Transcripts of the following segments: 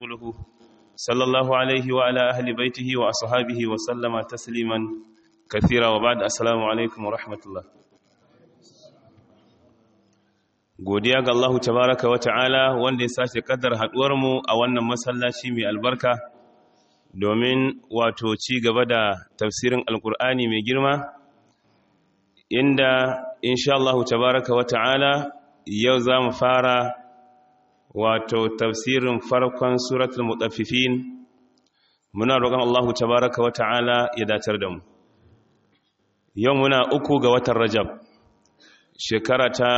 ورسوله صلى الله عليه وعلى أهل بيته وأصحابه وسلم تسليما كثيرا وبعد السلام عليكم ورحمة الله. godiya ga Allah tabaraka wa ta'ala wanda ya sace kaddar haduwar mu a wannan masallaci mai albarka domin wato ci gaba da tafsirin alkur'ani mai girma inda insha Allah tabaraka wa ta'ala yau zamu fara wato tafsirin farkon suratul mutaffifin. Muna roƙon Allah tabaraka wa ta'ala ya datar da mu. Yau muna 3 ga watan Rajab shekara ta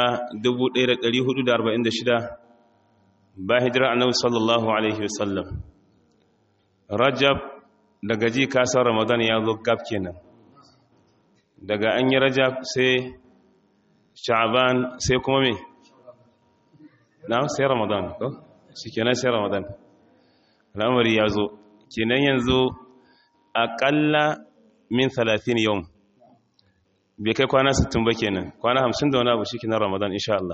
1446 ba hijira annabi sallallahu alaihi wasallam. Rajab daga ji kasar Ramadan ya zo gab kenan. Daga an yi Rajab sai Sha'ban sai kuma me? Na sai Ramadan ko? Shikenan sai Ramadan. Al'amari ya zo. Kenan yanzu aƙalla min 30 yawm. Bai kai kwana 60 ba kenan. Kwana 50 da wani abu shikenan Ramadan insha Allah.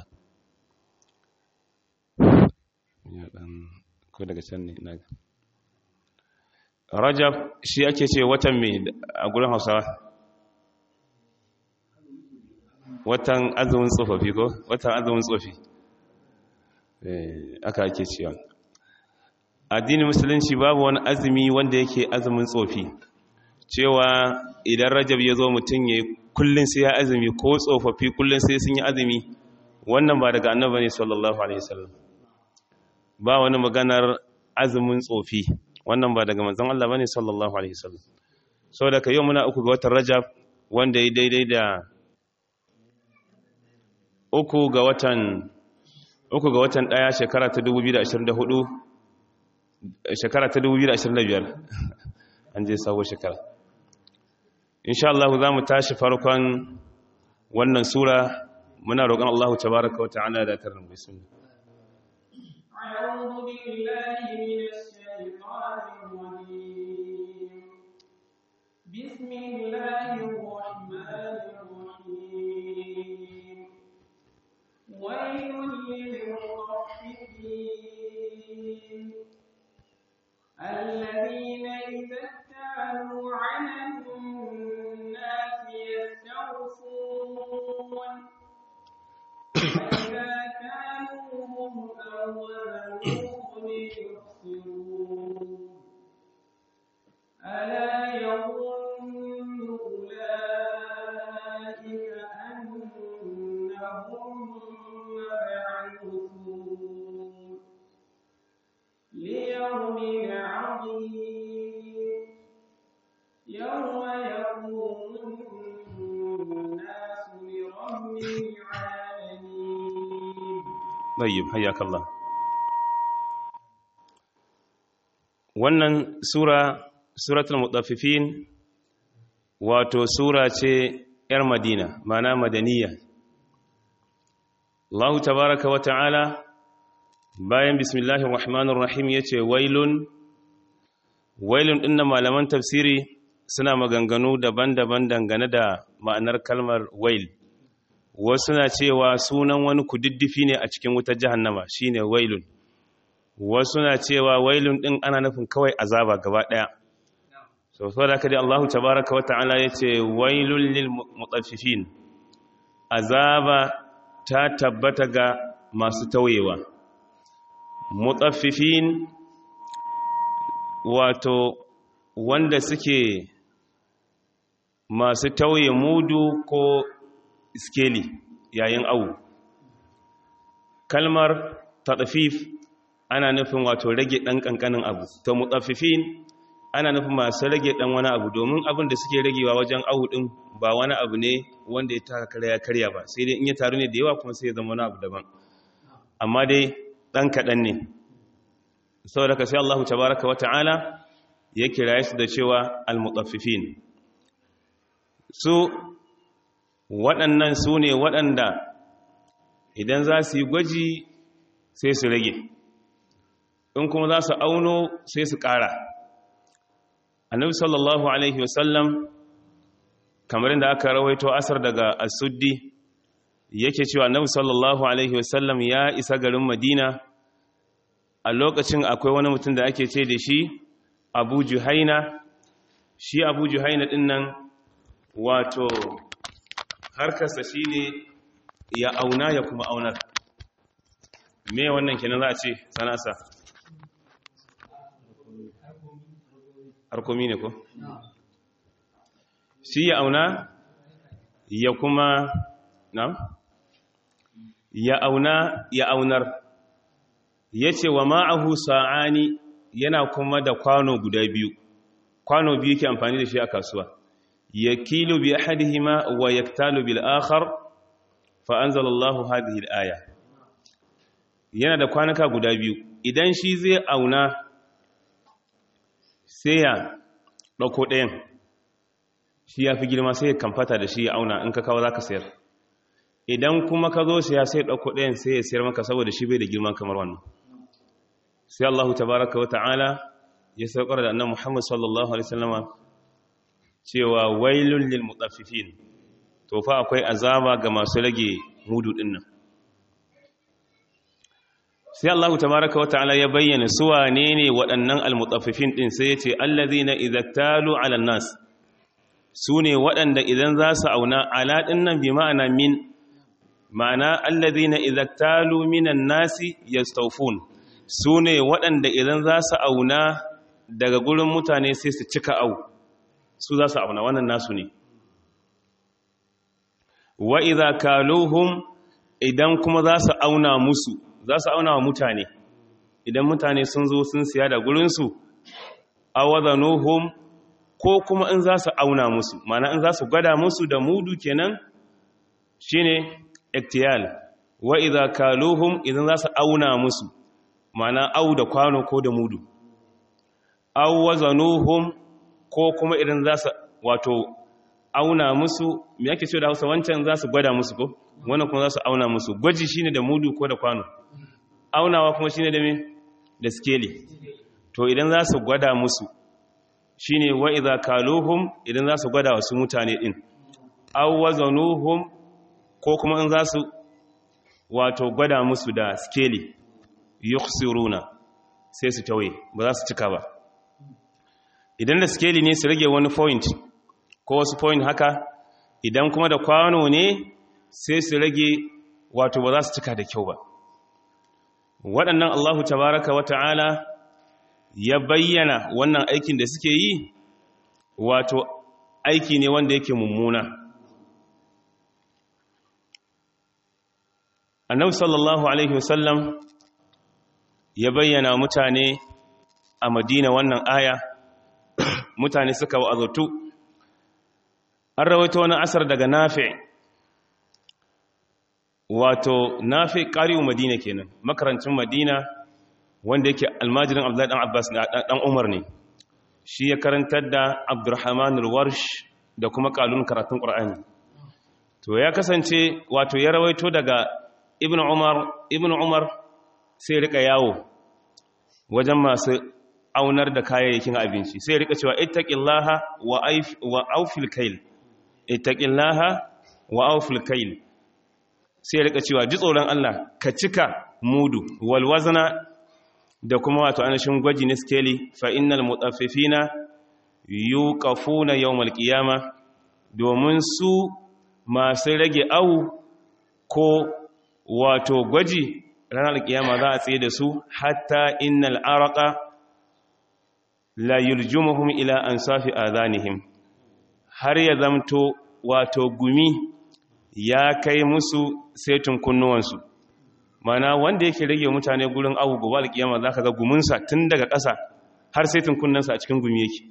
Ya dan ko daga can ne ina ga. Rajab shi ake ce watan me a gurin Hausawa? Watan azumin tsofaffi ko? Watan azumin tsofi. Aka ake cewa. Addinin musulunci babu wani azumi wanda yake azumin tsofi. Cewa idan Rajab ya zo mutum ya kullun sai ya azumi ko tsofaffi kullun sai sun yi azumi, wannan ba daga annabi ne sallallahu alaihi wasallam. Ba wani maganar azumin tsofi. Wannan ba daga manzon Allah bane sallallahu alaihi wasallam. Saboda kai yau muna 3 ga watan Rajab wanda yi daidai da 3 ga watan 1 shekara ta 2024 shekara ta 2025 an je sabo shekara. Insha Allah za mu tashi farkon wannan sura. Muna roƙon Allah tabaraka wa ta'ala da tarbiyyar bismillah. أعوذ بالله من الشيطان الرجيم. بسم الله الرحمن الرحيم. ويل للمطففين الذين إذا اكتالوا على الناس يستوفون وإذا كانوهم أو وزنوهم يخسرون ألا يظن أولئك أنهم مبعوثون ليوم عظيم يوم يقوم الناس لرب العالمين. طيب حياك الله. wannan suratul mutaffifin wato sura ce yar Madina, mana madaniya. Allah tabaraka wa ta'ala bayan bismillahir rahmanir rahim yace wailun dinna malaman tafsiri suna maganganu daban-daban dangane da ma'anar kalmar wail. Wasu na cewa sunan wani kududdufi ne a cikin wutar jahannama shine wailun. Wasu na cewa wailun din ana nufin kawai azaba gaba daya. So saboda haka dai Allah tabaaraka wa ta'ala yace wailul lil mutaffifin. Azaba ta tabbata ga masu tauyewa. Mutaffifin wato wanda suke masu tauye mudu ko skeli yayin awu. Kalmar tatfif ana nufin wato rage dan kankanin abu. To mutaffifin ana nufin masu rage dan wani abu domin abin da suke ragewa wajen awu din ba wani abu ne wanda ya taka karya ba, sai dai in ya taru ne da yawa kuma sai ya zama wani abu daban. Amma dai dan kadan ne. Saboda ka sai Allah tabaaraka wa ta'ala ya kiraye su da cewa al-mutaffifin. Su waɗannan su ne waɗanda idan za su yi gwaji sai su rage, in kuma za su auno sai su ƙara. Annabi sallallahu alaihi wasallam kamar inda aka rawaito asar daga as-Suddi yake cewa Annabi sallallahu alaihi wasallam ya isa garin Madina a lokacin akwai wani mutum da ake ce da shi Abu Juhaina. Shi Abu Juhaina din nan wato harkarsa shine ya auna ya kuma aunar. Me wannan kenan za a ce sanasa? Harkomi ne ko? Shi ya auna ya kuma ya auna ya aunar. Yace wa ma'ahu sa'ani, yana kuma da kwano guda biyu. Kwano biyu ke amfani da shi a kasuwa. Yakilu bi ahadihima wa yaktalu bil akhar, fa anzalallahu hadhihi al-aya. Yana da kwanuka guda biyu. Idan shi zai auna sai ya dauko ɗayan, shi ya fi girma sai ya kamfata da shi ya auna, in ka kawo za ka sayar. Idan kuma ka zo siya sai ɗauko ɗayan sai ya sayar maka saboda shi bai da girman kamar wannan. Sai Allah tabaraka wa ta'ala ya saukar da annabi Muhammad sallallahu alaihi wasallama cewa wailul lil mutaffifin. To fa akwai azaba ga masu rage mudu din nan. Sai Allah tabaraka wa ta'ala ya bayyana su wane ne waɗannan al-mutaffifin din, sai ya ce allazina idza talu 'ala nas, su ne waɗanda idan za su auna, ala ɗin nan bi ma'ana min, ma'ana allazina idza talu minan nasi yastawfun, su ne waɗanda idan za su auna daga gurin mutane sai su cika au, su za su auna, wannan nasu ne. Wa idza kaluhum, idan kuma za su auna musu, za su auna wa mutane, idan mutane sun zo sun siya da gurinsu, awazanuhum, ko kuma in za su auna musu, mana in za su gwada musu da mudu kenan shine iktiyal. Wa idza kaluhum, idan za su auna musu, mana au da kwano ko da mudu. Aw wazanuhum, ko kuma idan za su wato auna musu, me yake cewa da Hausa, wancan za su gwada musu ko wannan kuma za su auna musu. Gwaji shine da mudu ko da kwano, aunawa kuma shine da me, da skeli. To idan za su gwada musu shine wa idza kaluhum, idan za su gwada wasu mutane din. Aw wazanuhum, ko kuma in za su wato gwada musu da skeli, yukhsiruna, sai su tawaye, ba za su cika ba. Idan da skeli ne su rage wani point ko wasu point haka, idan kuma da kwano ne sai su rage, wato ba za su cika da kyau ba. Waɗannan Allahu tabaraka wa ta'ala ya bayyana wannan aikin da suke yi, wato aiki ne wanda yake mummuna. Annabi sallallahu alaihi wasallam ya bayyana mutane a Madina wannan aya, mutane suka wa'azatu. An rawaito wani asar daga Nafi', wato Nafi' qari'u Madina kenan, makarancin Madina wanda yake almajirin Abdullahi dan Abbas dan Umar ne. Shi ya karantar da Abdurrahman al-Warsh da kuma kalun karatun Qur'ani. To ya kasance wato ya rawaito daga Ibn Umar sai rika yawo wajen masu aunar da kayayyakin abinci, sai rika cewa ittaqillaha wa awfil kayl, ittaqillaha wa awfil kayl. Sai rika cewa ji tsoron Allah ka cika mudu, wal wazna, da kuma wato anashin gwaji na skeli, fa innal mutaffifina yuqafuna yawmal qiyama, domin su masu rage au ko wato gwaji ranar kiyama za a tsaye da su, hatta innal araqa la yurjumuhum ila ansafi adhanihim, har ya zamto wato gumi ya kai musu setin kunnuwansu. Mana wanda yake rage mutane gurin abu gobe alkiyama za ka ga guminsa tun daga ƙasa har setin kunnensa a cikin gumi yake.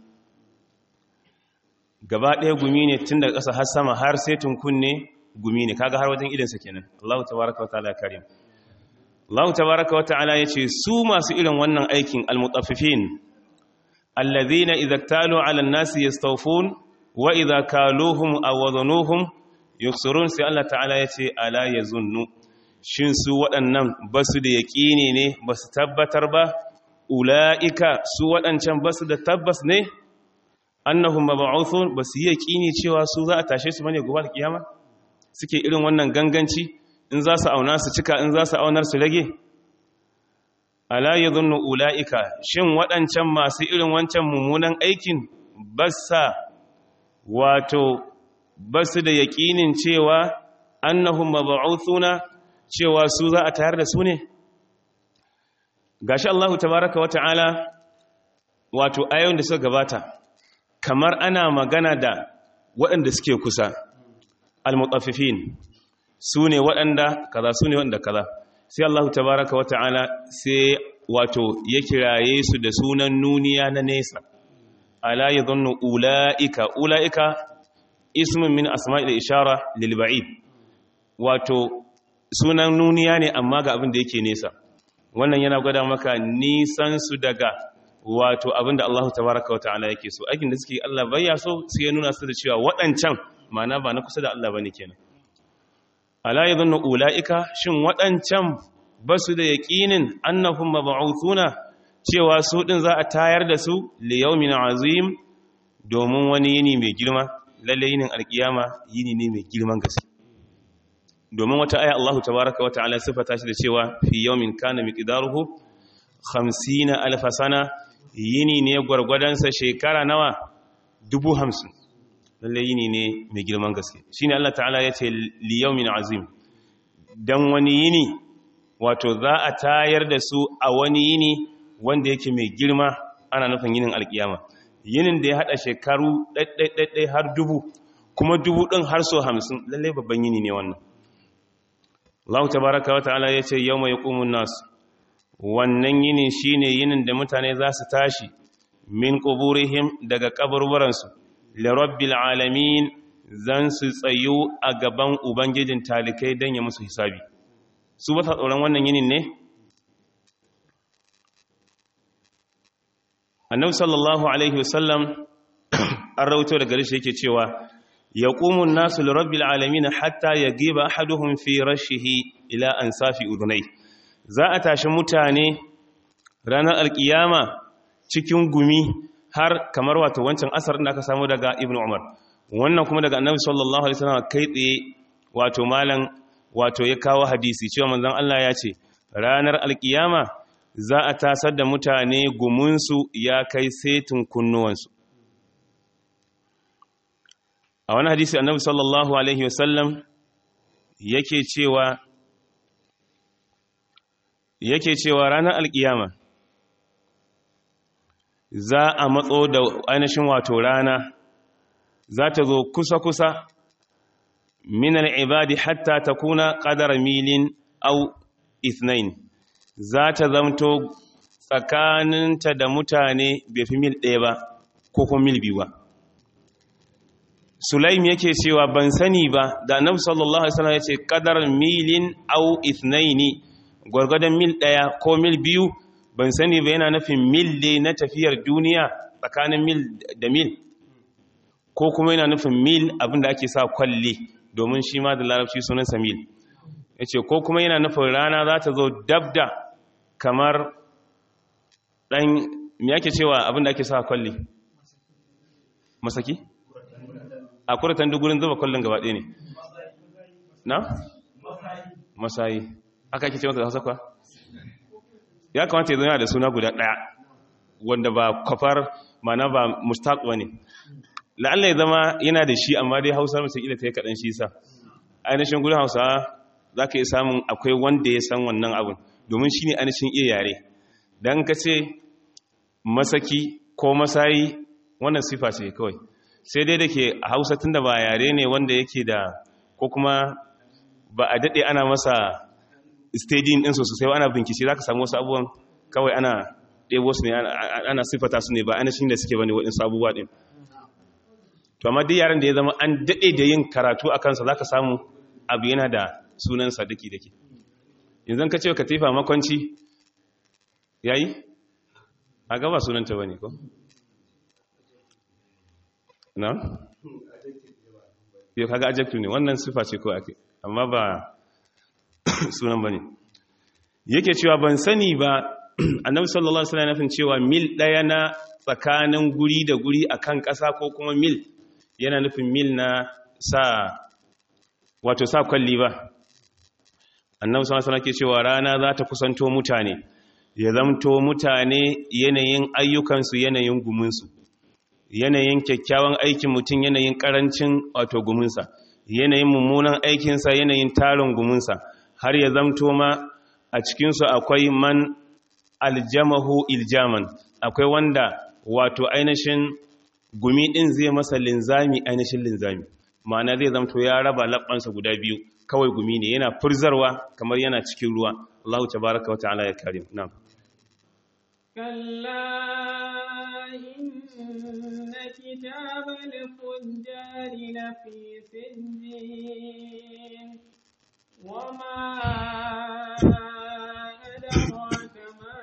Gaba ɗaya gumi ne tun daga ƙasa har sama, har setin kunne gumi ne, kaga har wajen idansa kenan. Allahu tabaraka wa ta'ala karim. Allah tabaraka wa ta'ala yace su masu irin wannan aikin almutaffifin alladhina idza talu 'ala an-nasi yastawfun wa idza kaluhum aw wazanuhum yukhsirun. Sai Allah ta'ala yace ala yazunnu, shin su waɗannan basu da yaqini ne, basu tabbatar ba, ulaika su waɗancan basu da tabbas ne, annahum mab'uthun, basu yaqini cewa su za a tashe su bane gobe kiyama, suke irin wannan ganganci, in za su auna su cika, in za su aunar su rage. ala yadhunnu ulaika shin waɗancan masu irin wancan mummunan aikin basu da yaƙinin cewa annahum mab'uthuna cewa su za a tayar da su ne gashi Allah tabaaraka wa ta'ala wato ayoyin da suka gabata kamar ana magana da waɗanda suke kusa al-mutaffifin su ne waɗanda kaza su ne waɗanda kaza sai Allah tabaaraka wa ta'ala sai wato ya kiraye su da sunan nuniya na nesa ala yadhunnu ulaika ismin min asma'il ishara lil ba'id wato sunan nuniya ne amma ga abin da yake nesa wannan yana gwada maka nisan su daga wato abin da Allah tabaaraka wa ta'ala yake so aikin da suke Allah bayya so sai ya nuna su da cewa waɗancan ma'ana ba na kusa da Allah bane kenan ala yadhunnu ulaika shin waɗancan basu da yaqinin annahum mab'uthuna cewa su din za a tayar da su li yawmin azim domin wani yini mai girma lalle yinin alkiyama yini ne mai girman gaske domin wata aya Allah tabaaraka wa ta'ala sifata shi da cewa fi yawmin kana miqdaruhu 50,000 sana yini ne gwargwadansa shekara nawa 50,000 lalle yini ne mai girman gaske shine Allah ta'ala ya ce li yawmin azim dan wani yini wato za a tayar da su a wani yini wanda yake mai girma ana nufin yinin alkiyama yinin da ya hada shekaru ɗaiɗaiɗaiɗai har 1000 kuma 1000 ɗin har so 50 lalle babban yini ne wannan Allah tabaraka wa ta'ala ya ce yawma yaqumun nas wannan yinin shine yinin da mutane za su tashi min quburihim daga kaburburansu li rabbil alamin zan su tsayu a gaban ubangijin talikai dan ya musu hisabi su ba ta tsoron wannan yinin ne annabi sallallahu alaihi wasallam an rawaito daga rishi yake cewa yaqumu an-nasu li rabbil alamin hatta yagiba ahaduhum fi rashihi ila ansafi udunai za a tashi mutane ranar alkiyama cikin gumi har kamar wato wancan asar da aka samu daga ibnu umar wannan kuma daga annabi sallallahu alaihi wasallam kai tsaye wato malan wato ya kawo hadisi cewa manzon Allah ya ce ranar alkiyama za a tasar da mutane gumunsu ya kai setin kunnuwansu a wani hadisi annabi sallallahu alaihi wasallam yake cewa ranar alkiyama za a matso da ainihin wato rana za ta zo kusa-kusa min al'ibadi hatta ta kuna ƙadar milin au ithnain za ta zamto tsakaninta da mutane bai fi mil 1 ba ko kuma mil 2 ba sulaim yake cewa ban sani ba da annabi sallallahu alaihi wasallam yace qadar milin au ithnaini gurgurdan mil 1 ko mil 2 ban sani ba yana nufin mil ne na tafiyar duniya tsakanin mil da mil ko kuma yana nufin mil abinda ake sa kwalle domin shi ma da larabci sunansa mil yace ko kuma yana nufin rana za ta zo dabda kamar dan me yake cewa abinda ake sa kwalle masaki a kuratan duk gurin zuba kwallon gaba ɗaya ne na? masayi aka ake ce mata da hausa kuwa ya kamata ya zama da suna guda ɗaya wanda ba kwafar mana ba mustaq wani la'alla ya zama yana da shi amma dai hausa masu ila ta yi kaɗan shi sa ainihin gudun hausa za ka yi samun akwai wanda ya san wannan abin domin shi ne ainihin iya yare don ka ce masaki ko masayi wannan sifa ce kawai sai dai da ke a hausa tun da ba yare ne wanda yake da ko kuma ba a daɗe ana masa staging ɗinsu sosai ana bincike za ka samu wasu abubuwan kawai ana ɗebo su ne ana siffata su ne ba ana shi da suke bane waɗansu abubuwa ɗin to amma duk yaren da ya zama an daɗe da yin karatu a kansa za ka samu abu yana da sunansa daki-daki yanzu ka ce katifa makwanci yayi a gaba sunanta ba ne ko na? yau kaga adjective ne wannan sifa ce ko ake amma ba sunan ba ne yake cewa ban sani ba annabi sallallahu alaihi wasallam nufin cewa mil ɗaya na tsakanin guri da guri akan ƙasa ko kuma mil yana nufin mil na wato sa kwalli ba annabi sallallahu alaihi wasallam ke cewa rana za ta kusanto mutane ya zamto mutane yanayin ayyukansu yanayin guminsu, yanayin kyakkyawan aikin mutum yanayin karancin wato guminsa, yanayin mummunan aikinsa yanayin tarin guminsa, har ya zamto ma a cikinsu akwai man aljamahu iljaman, akwai wanda wato ainihin gumi ɗin zai masa linzami ainihin linzami, ma'ana zai zamto ya raba labbansa guda biyu, kawai gumi ne yana furzarwa kamar yana cikin ruwa. Allah tabaraka wa ta'ala ya kare mu. Na'am. كلا إن كتاب الفجار لفي سجين وما أدراك ما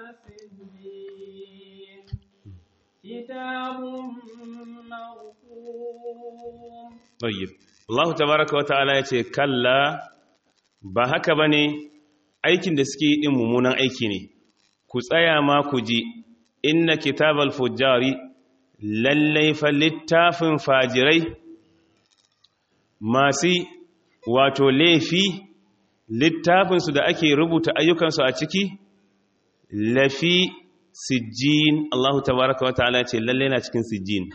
سجين كتاب مرقوم. طيب Allah tabaraka wa ta'ala ya ce kalla ba haka bane, aikin da suke yi din mummunan aiki ne, ku tsaya ma ku ji inna kitabal fujjari lallai fa littafin fajirai masu wato laifi, littafinsu da ake rubuta ayyukansu a ciki lafi sijjin. Allah tabaraka wa ta'ala ya ce lallai na cikin sijjin.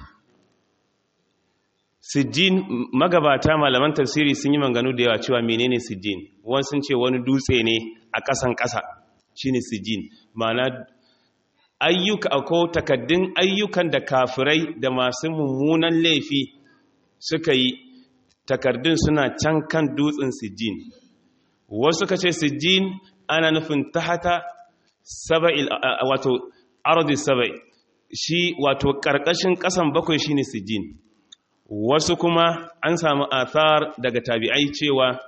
Sijjin, magabata malaman tafsiri sun yi manganu da yawa cewa menene sijjin. Wani sun ce wani dutse ne a ƙasan ƙasa shine sijjin, ma'ana ayyuka ko takaddun ayyukan da kafirai da masu mummunan laifi suka yi, takardun suna can kan dutsen sijjin. Wasu ka ce sijjin ana nufin tahata saba'il wato ardi saba'i, shi wato ƙarƙashin ƙasan bakwai shine sijjin. Wasu kuma an samu athar daga tabi'ai cewa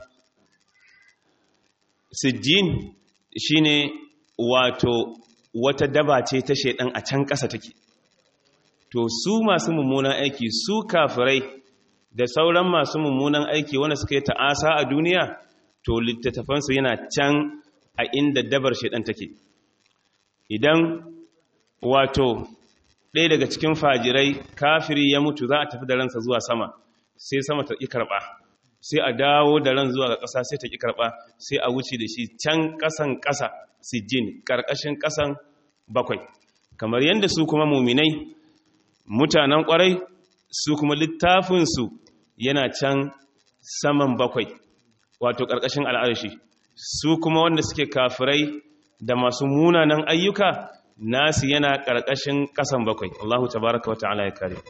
sijjin shine wato wata daba ce ta shedan a can ƙasa take. To su masu mummunan aiki, su kafirai da sauran masu mummunan aiki wanda suka yi ta'asa a duniya, to littattafansu yana can a inda dabar shedan take. Idan wato ɗaya daga cikin fajirai kafiri ya mutu, za a tafi da ransa zuwa sama, sai sama ta ƙi karɓa, sai a dawo da ran zuwa ga ƙasa sai ta ƙi karɓa, sai a wuce da shi can ƙasan ƙasa sijjin, ƙarƙashin ƙasan bakwai. Kamar yadda su kuma muminai mutanen ƙwarai, su kuma littafinsu yana can saman bakwai, wato ƙarƙashin al'arshi. Su kuma wanda suke kafirai da masu munanan ayyuka nasu yana ƙarƙashin ƙasan bakwai. Allahu tabaraka wa ta'ala ya kare.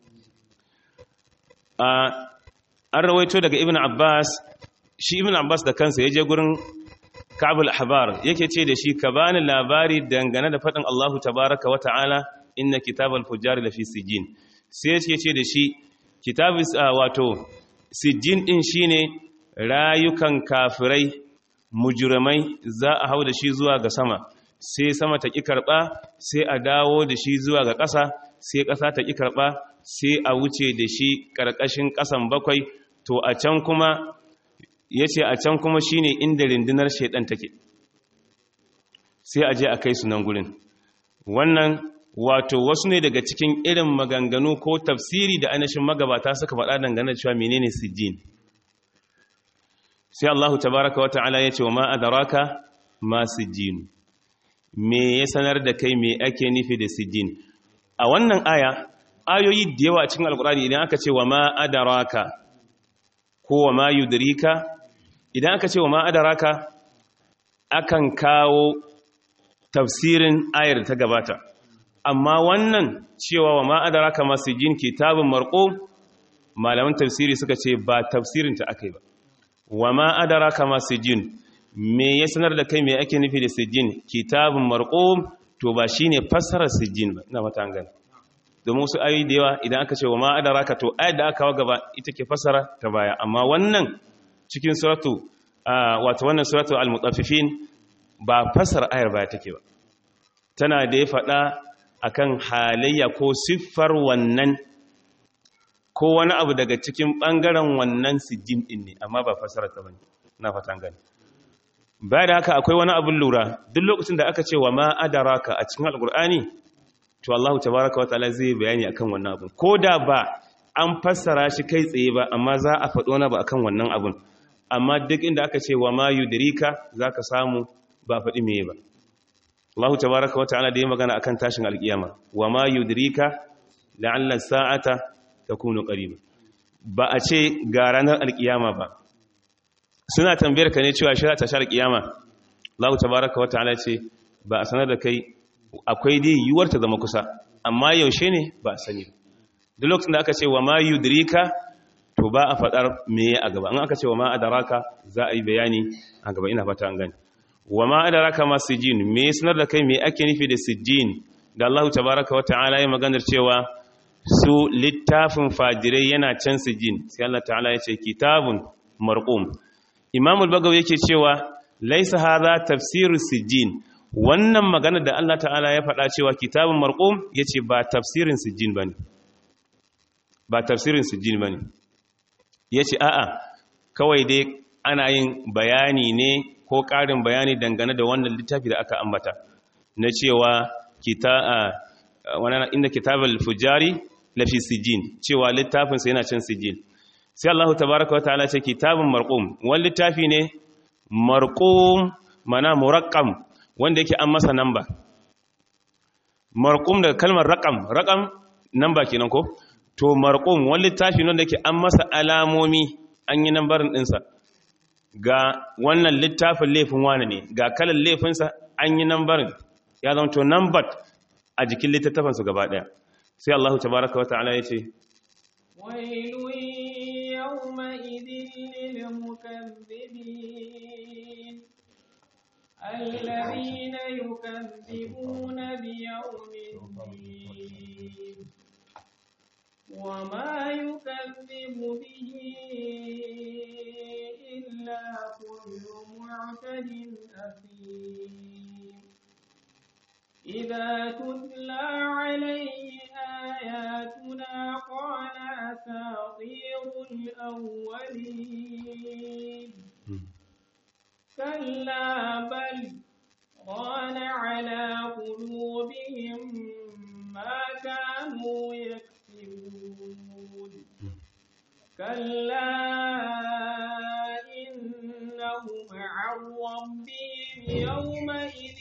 An rawaito daga Ibn Abbas, shi Ibn Abbas da kansa ya je gurin Ka'bul Ahbar yake ce da shi, ka bani labari dangane da faɗin Allahu tabaraka wa ta'ala inna kitabal fujjari lafi sijjin. Sai yake ce da shi kitabis wato sijjin din shine rayukan kafirai mujrimai, za a hau da shi zuwa ga sama, sai sama ta ƙi karɓa, sai a dawo da shi zuwa ga ƙasa, sai ƙasa ta ƙi karɓa, sai a wuce da shi ƙarƙashin ƙasan bakwai. To a can kuma ya ce a can kuma shi ne inda rindinar shaiɗan take, sai a je a kai su nan gurin. Wannan wato wasu ne daga cikin irin maganganu ko tafsiri da ainihin magabata suka faɗa dangane cewa menene sijjin. Sai Allahu tabaraka wa ta'ala ya ce wa ma adraka ma sijjin, me ya sanar da kai me ake nufi da sijjin. A wannan aya, ayoyi da yawa cikin alkurani idan aka ce wa ma adraka ko wa ma yudrika, idan aka ce wa ma adraka akan kawo tafsirin ayar da ta gabata, amma wannan cewa wa ma adraka ma sijjin kitabun marqum, malaman tafsiri suka ce ba tafsirin ta akai ba. Wa ma adraka ma sijjin, me ya sanar da kai me ake nufi da sijjin kitabun marqum, to ba shine fassarar sijjin ba, ina mata an gane. Domin wasu ayoyi da yawa idan aka ce wa ma adraka, to ayat da aka kawo gaba ita ke fassara ta baya, amma wannan cikin suratu wato wannan suratu al-mutaffifin ba fassara ayar baya take ba, tana da ya faɗa akan halayya ko siffar wannan ko wani abu daga cikin ɓangaren wannan sijjin ɗin ne, amma ba fassara ta bane, na fatan gani. Baya da haka akwai wani abin lura, duk lokacin da aka ce wa ma adraka a cikin alkur'ani, to Allah tabaraka wa ta'ala zai bayani akan wannan abin, ko da ba an fassara shi kai tsaye ba, amma za a faɗo na ba akan wannan abin. Amma duk inda aka ce wa ma yudrika, zaka samu ba faɗi meye ba. Allah tabaraka wa ta'ala da ya magana akan tashin alkiyama wa ma yudrika la'alla sa'ata takunu qariba ba a ce ga ranar alkiyama ba suna tambayar ka ne cewa shi ta tashar alkiyama Allah tabaraka wa ta'ala ce ba a sanar da kai akwai dai yiwuwar ta zama kusa amma yaushe ne ba a sani duk lokacin da aka ce wa ma yudrika to ba a fadar me a gaba an aka ce wa ma adraka za a yi bayani a gaba ina fata an gani wa ma adraka ma sijin me sanar da kai me ake nufi da sijin da Allah tabaraka wa ta'ala ya maganar cewa su littafin fajirai yana can sijin sai Allah ta'ala ya ce kitabun marqum Imam al-Bagawi yake cewa laisa hadha tafsirus sijin wannan magana da Allah ta'ala ya faɗa cewa kitabun marqum yace ba tafsirin sijin bane ba tafsirin sijin bane yace a'a kawai dai ana yin bayani ne ko ƙarin bayani dangane da wannan littafi da aka ambata na cewa inda kitabul fujari lafi sijin cewa littafin sa yana cin sijin sai Allah tabaaraka wa ta'ala ce kitabun marqum wani littafi ne marqum mana muraqqam wanda yake an masa namba marqum daga kalmar raqam namba kenan ko to marqum wani littafi ne wanda yake an masa alamomi an yi nambarin dinsa ga wannan littafin laifin wani ne ga kalan laifinsa an yi nambarin ya zama to numbered a jikin littattafansu gaba daya sai Allah tabaraka wa ta'ala ya ce wailun yawma'idhin lil mukaththibin alladhina yukaththibuna bi yawmiddin wama yukaththibu bihi illa kullu mu'tadin athim إذا تتلى عليه آياتنا قال أساطير الأولين كلا بل ران على قلوبهم ما كانوا يكسبون كلا إنهم عن ربهم يومئذ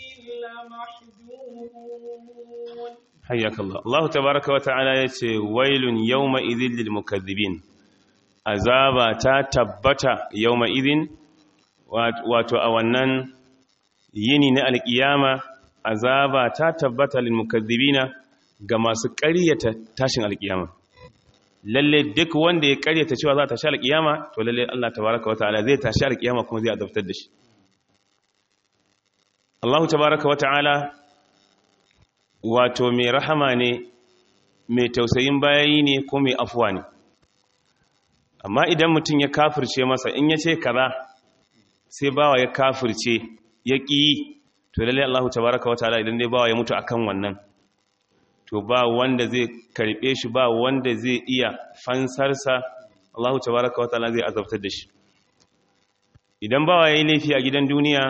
لمحجوبون حياك الله الله تبارك وتعالى يتي ويل يومئذ للمكذبين azaba ta tabbata yawma'idhin wato a wannan yini na alkiyama azaba ta tabbata lil mukaththibina ga masu ƙaryata tashin alkiyama lalle duk wanda ya ƙaryata cewa za ta tashi alkiyama to lalle Allah tabaaraka wa ta'ala zai tashi alkiyama kuma zai azabtar da shi Allah tabaaraka wa ta'ala wato mai rahama ne mai tausayin bayayi ne ko mai afuwa ne amma idan mutum ya kafirce masa in ya ce kaza sai bawa ya kafirce ya ƙi to lalle Allah tabaaraka wa ta'ala idan dai bawa ya mutu akan wannan to ba wanda zai karbe shi ba wanda zai iya fansarsa Allah tabaaraka wa ta'ala zai azabtar da shi idan bawa yayi laifi a gidan duniya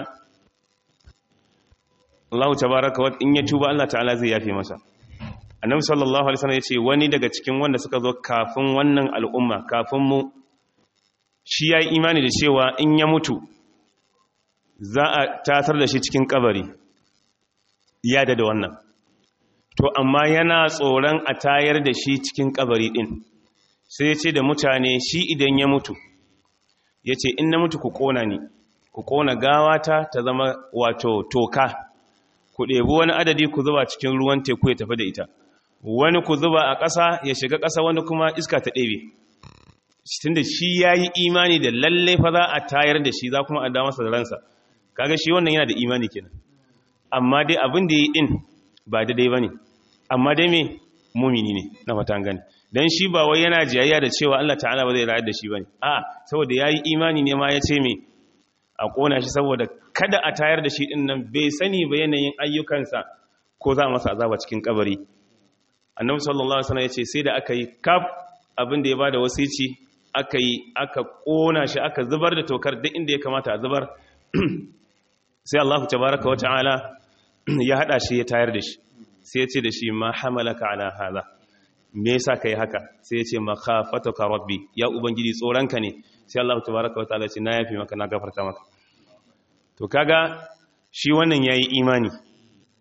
Allah tabaaraka wa in ya tuba Allah ta'ala zai yafe masa annabi sallallahu alaihi wasallam yace wani daga cikin wanda suka zo kafin wannan al'umma kafin mu shi yayi imani da cewa in ya mutu za a tasar da shi cikin kabari ya da wannan to amma yana tsoron a tayar da shi cikin kabari din sai ya ce da mutane shi idan ya mutu yace in na mutu ku kona ni ku kona gawata ta zama wato toka ku ɗebi wani adadi ku zuba cikin ruwan teku ya tafi da ita wani ku zuba a ƙasa ya shiga ƙasa wani kuma iska ta ɗebe tunda shi ya yi imani da lalle fa za a tayar da shi za kuma a da masa da ransa kaga shi wannan yana da imani kenan amma dai abin da ya yi ɗin ba daidai ba ne amma dai me mumini ne na fatan gani don shi ba wai yana jayayya da cewa Allah ta'ala ba zai rayar da shi ba ne a saboda ya yi imani ne ma ya ce me a ƙona shi saboda kada a tayar da shi ɗin nan bai sani ba yanayin ayyukansa ko za a masa azaba cikin kabari annabi sallallahu alaihi wasallam yace sai da aka yi kaf abin da ya bada wasici aka kona shi aka zubar da tokar duk inda ya kamata a zubar sai Allah tabaaraka wa ta'ala ya hada shi ya tayar da shi sai ya ce da shi ma hamalaka ala hada me yasa kai haka sai ya ce makhafatuka rabbi ya ubangiji tsoranka ne sai Allah tabaaraka wa ta'ala ya ce na yafi maka na gafarta maka to kaga shi wannan yayi imani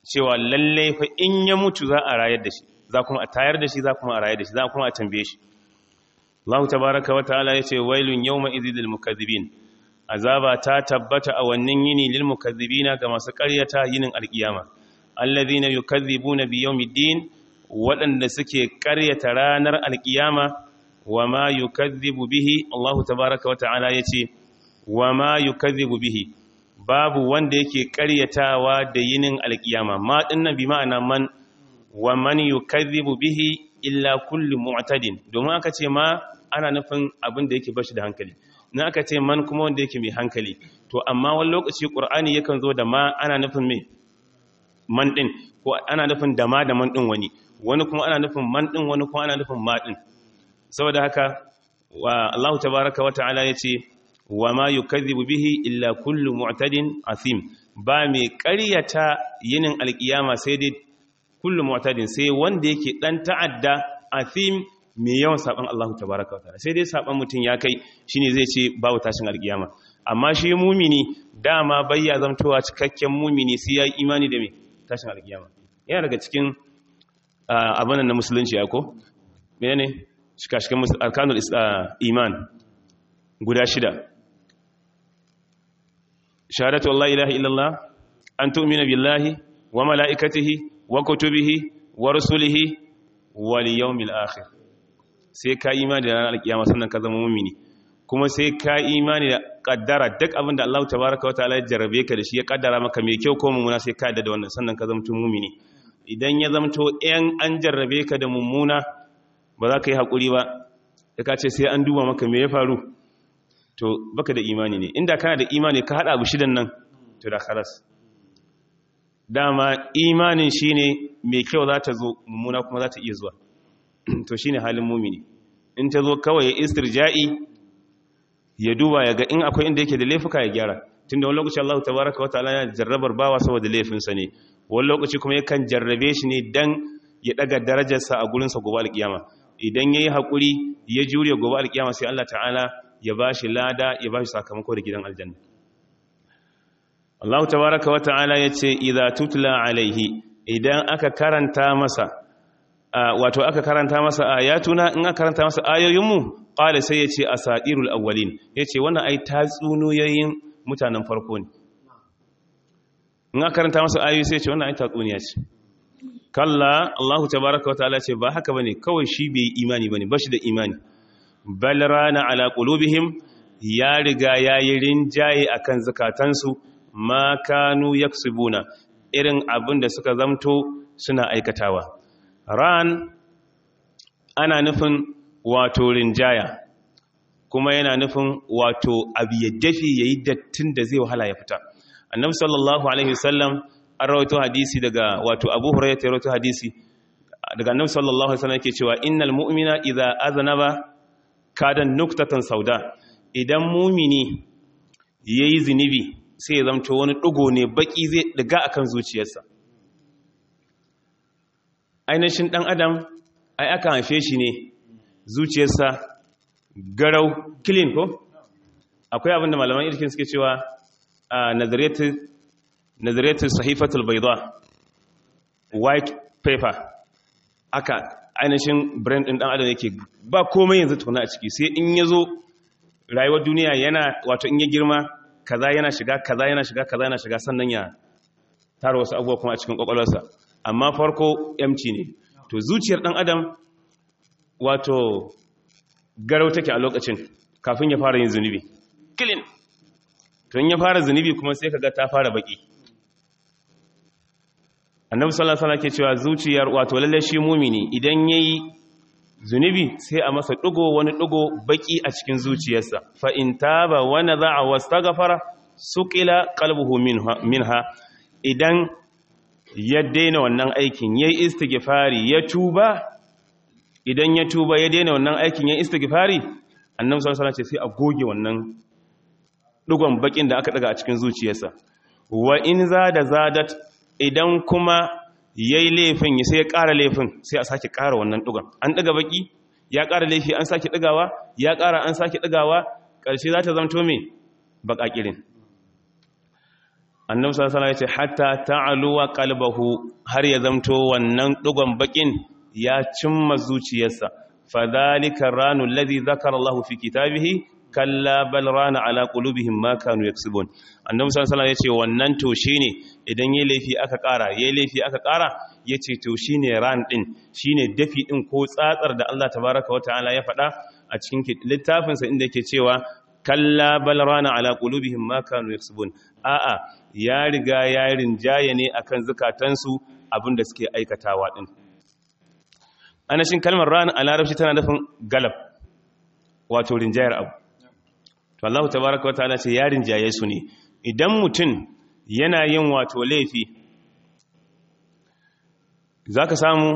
cewa lalle fa in ya mutu za a rayar da shi, za kuma a tayar da shi, za kuma a rayar da shi, za kuma a tambaye shi. Allah tabaraka wa ta'ala yace wailun yawma idhil lil mukaththibin, azaba ta tabbata a wannan yini lil mukaththibina ga masu ƙaryata yinin alkiyama, alladhina yukaththibuna bi yawmiddin, waɗanda suke ƙaryata ranar alkiyama. Wa ma yukaththibu bihi, Allah tabaraka wa ta'ala yace wa ma yukaththibu bihi, babu wanda yake ƙaryatawa da yinin alkiyama. Ma dinnan bi ma'ana man, wa man yukaththibu bihi illa kullu mu'tadin, domin aka ce ma ana nufin abin da yake bashi da hankali, na aka ce man kuma wanda yake mai hankali. To amma wani lokaci Qur'ani yakan zo da ma ana nufin me man din, ko ana nufin da ma da man din wani kuma ana nufin man din, wani kuma ana nufin ma din. Saboda haka wa Allah tabaraka wa ta'ala yace wa ma yukaththibu bihi illa kullu mu'tadin athim, ba mai ƙaryata yinin alkiyama sai dai kullu mu'tadin, sai wanda yake dan ta'adda athim, mai yawan saban Allah tabaraka wa ta'ala. Sai dai saban mutun ya kai shine zai ce babu tashin alkiyama. Amma shi mumini dama bayya zamtowa cikakken mumini sai ya yi imani da me tashin alkiyama. Yana daga cikin abin na musulunci ya ko menene shika-shikan arkanul iman guda 6: shahadatu Allah ilaha illallah, an tu'mina billahi wa mala'ikatihi wa kutubihi wa rusulihi wal yawmil akhir. Sai ka imani da ranar alkiyama sannan ka zama mumini, kuma sai ka imani da kaddara, duk abin da Allah tabaraka wa ta'ala ya jarrabe ka da shi, ya kaddara maka mai kyau ko mummuna, sai ka yarda da wannan sannan ka zama mumini. Idan ya zamto ɗayan an jarrabe ka da mummuna, ba za ka yi haƙuri ba, da ka ce sai an duba maka me ya faru, to baka da imani ne. Inda kana da imani ka haɗa abu 6 nan, to da khalas. Dama imanin shi ne mai kyau za ta zo, mummuna kuma za ta iya zuwa. To shi ne halin mumini. In ta zo kawai ya istirja'i, ya duba ya ga in akwai inda yake da laifuka ya gyara. Tun da wani lokaci Allah tabaraka wa ta'ala ya jarrabar bawa saboda laifinsa ne, wani lokaci kuma yakan jarrabe shi ne dan ya daga darajarsa a gurinsa gobe alkiyama. Idan ya yi haƙuri ya jure gobe alkiyama, sai Allah ta'ala ya ba shi lada, ya ba shi sakamako da gidan aljanna. Allah tabaraka wa ta'ala ya ce idza tutla alaihi, idan aka karanta masa ayatuna, in aka karanta masa ayoyinmu, qala sai ya ce asatirul awwalin, ya ce wannan ai tatsuniyoyin mutanen farko ne. In aka karanta masa ayoyi sai ya ce wannan ai tatsuniya ce. Kalla, Allah tabaraka wa ta'ala ce ba haka bane, kawai shi bai imani bane, bashi da imani. Bal rana ala qulubihim, ya riga yayi rinjaye akan zakatansu, ma kanu yaksubuna, irin abin da suka zamto suna aikatawa. Ran ana nufin wato rinjaya, kuma yana nufin wato abu ya dafi yayi dattin da zai wahala ya fita. Annabi sallallahu alaihi wasallam an rawaito hadisi daga wato Abu Hurairah ya rawaito hadisi daga Annabi sallallahu alaihi wasallam yake cewa innal mu'mina idza aznaba kadan nuktatan sauda, idan mu'mini yayi zinubi sai ya zamto wani dugo ne baki zai diga akan zuciyarsa. Ainihin dan adam ai aka haife shi ne zuciyarsa garau clean ko akwai abinda malaman irkin suke cewa nazariyatu sahifatul bayda, white paper, aka ainihin brand din dan adam yake, ba komai yanzu tuna a ciki, sai in yazo rayuwar duniya yana wato in ya girma kaza yana shiga kaza yana shiga kaza yana shiga, sannan ya tara wasu abubuwa kuma a cikin kwakwalwarsa, amma farko empty ne. To zuciyar dan adam wato garau take a lokacin kafin ya fara yin zunubi, clean. To in ya fara zunubi kuma sai kaga ta fara baki. Annabi sallallahu alaihi wasallam ke cewa zuciyar wato lalle shi mumini idan yayi zunubi sai a masa dugo wani dugo baki a cikin zuciyarsa, fa in taba wa nadha wastaghfara suqila qalbuhu minha, idan ya daina wannan aikin yayi istighfari ya tuba, idan ya tuba ya daina wannan aikin yayi istighfari, Annabi sallallahu alaihi wasallam ce sai a goge wannan dugon bakin da aka daga a cikin zuciyarsa. Wa in zadat, idan kuma yayi laifin sai ya ƙara laifin, sai a sake ƙara wannan dugon. An daga baki, ya ƙara laifi, an sake dagawa, ya ƙara an sake dagawa, ƙarshe za ta zanto me bakakirin. annabi sallallahu alaihi wasallam yace hatta ta'aluwa qalbahu har ya zamto wannan dugon bakin ya cimma zuciyarsa fadhalika ranu alladhi dhakara Allahu fi kitabihi kalla bal rana ala qulubihim ma kanu yaksubun annabi sallallahu alaihi wasallam yace wannan to shine idan yayi laifi aka ƙara yace to shine ran din shine dafi din ko tsatsar da Allah tabaaraka wa ta'ala ya faɗa a cikin littafin sa inda yake cewa kalla bal rana ala qulubihim ma kanu yaksubun a'a ya riga ya rinjaye ne akan zakatansu abinda suke aikatawa din anashin kalmar ran a larabci tana nufin galab wato rinjayar abu to Allah tabaaraka wataala ce ya rinjaye su ne idan mutum yana yin wato laifi zaka samu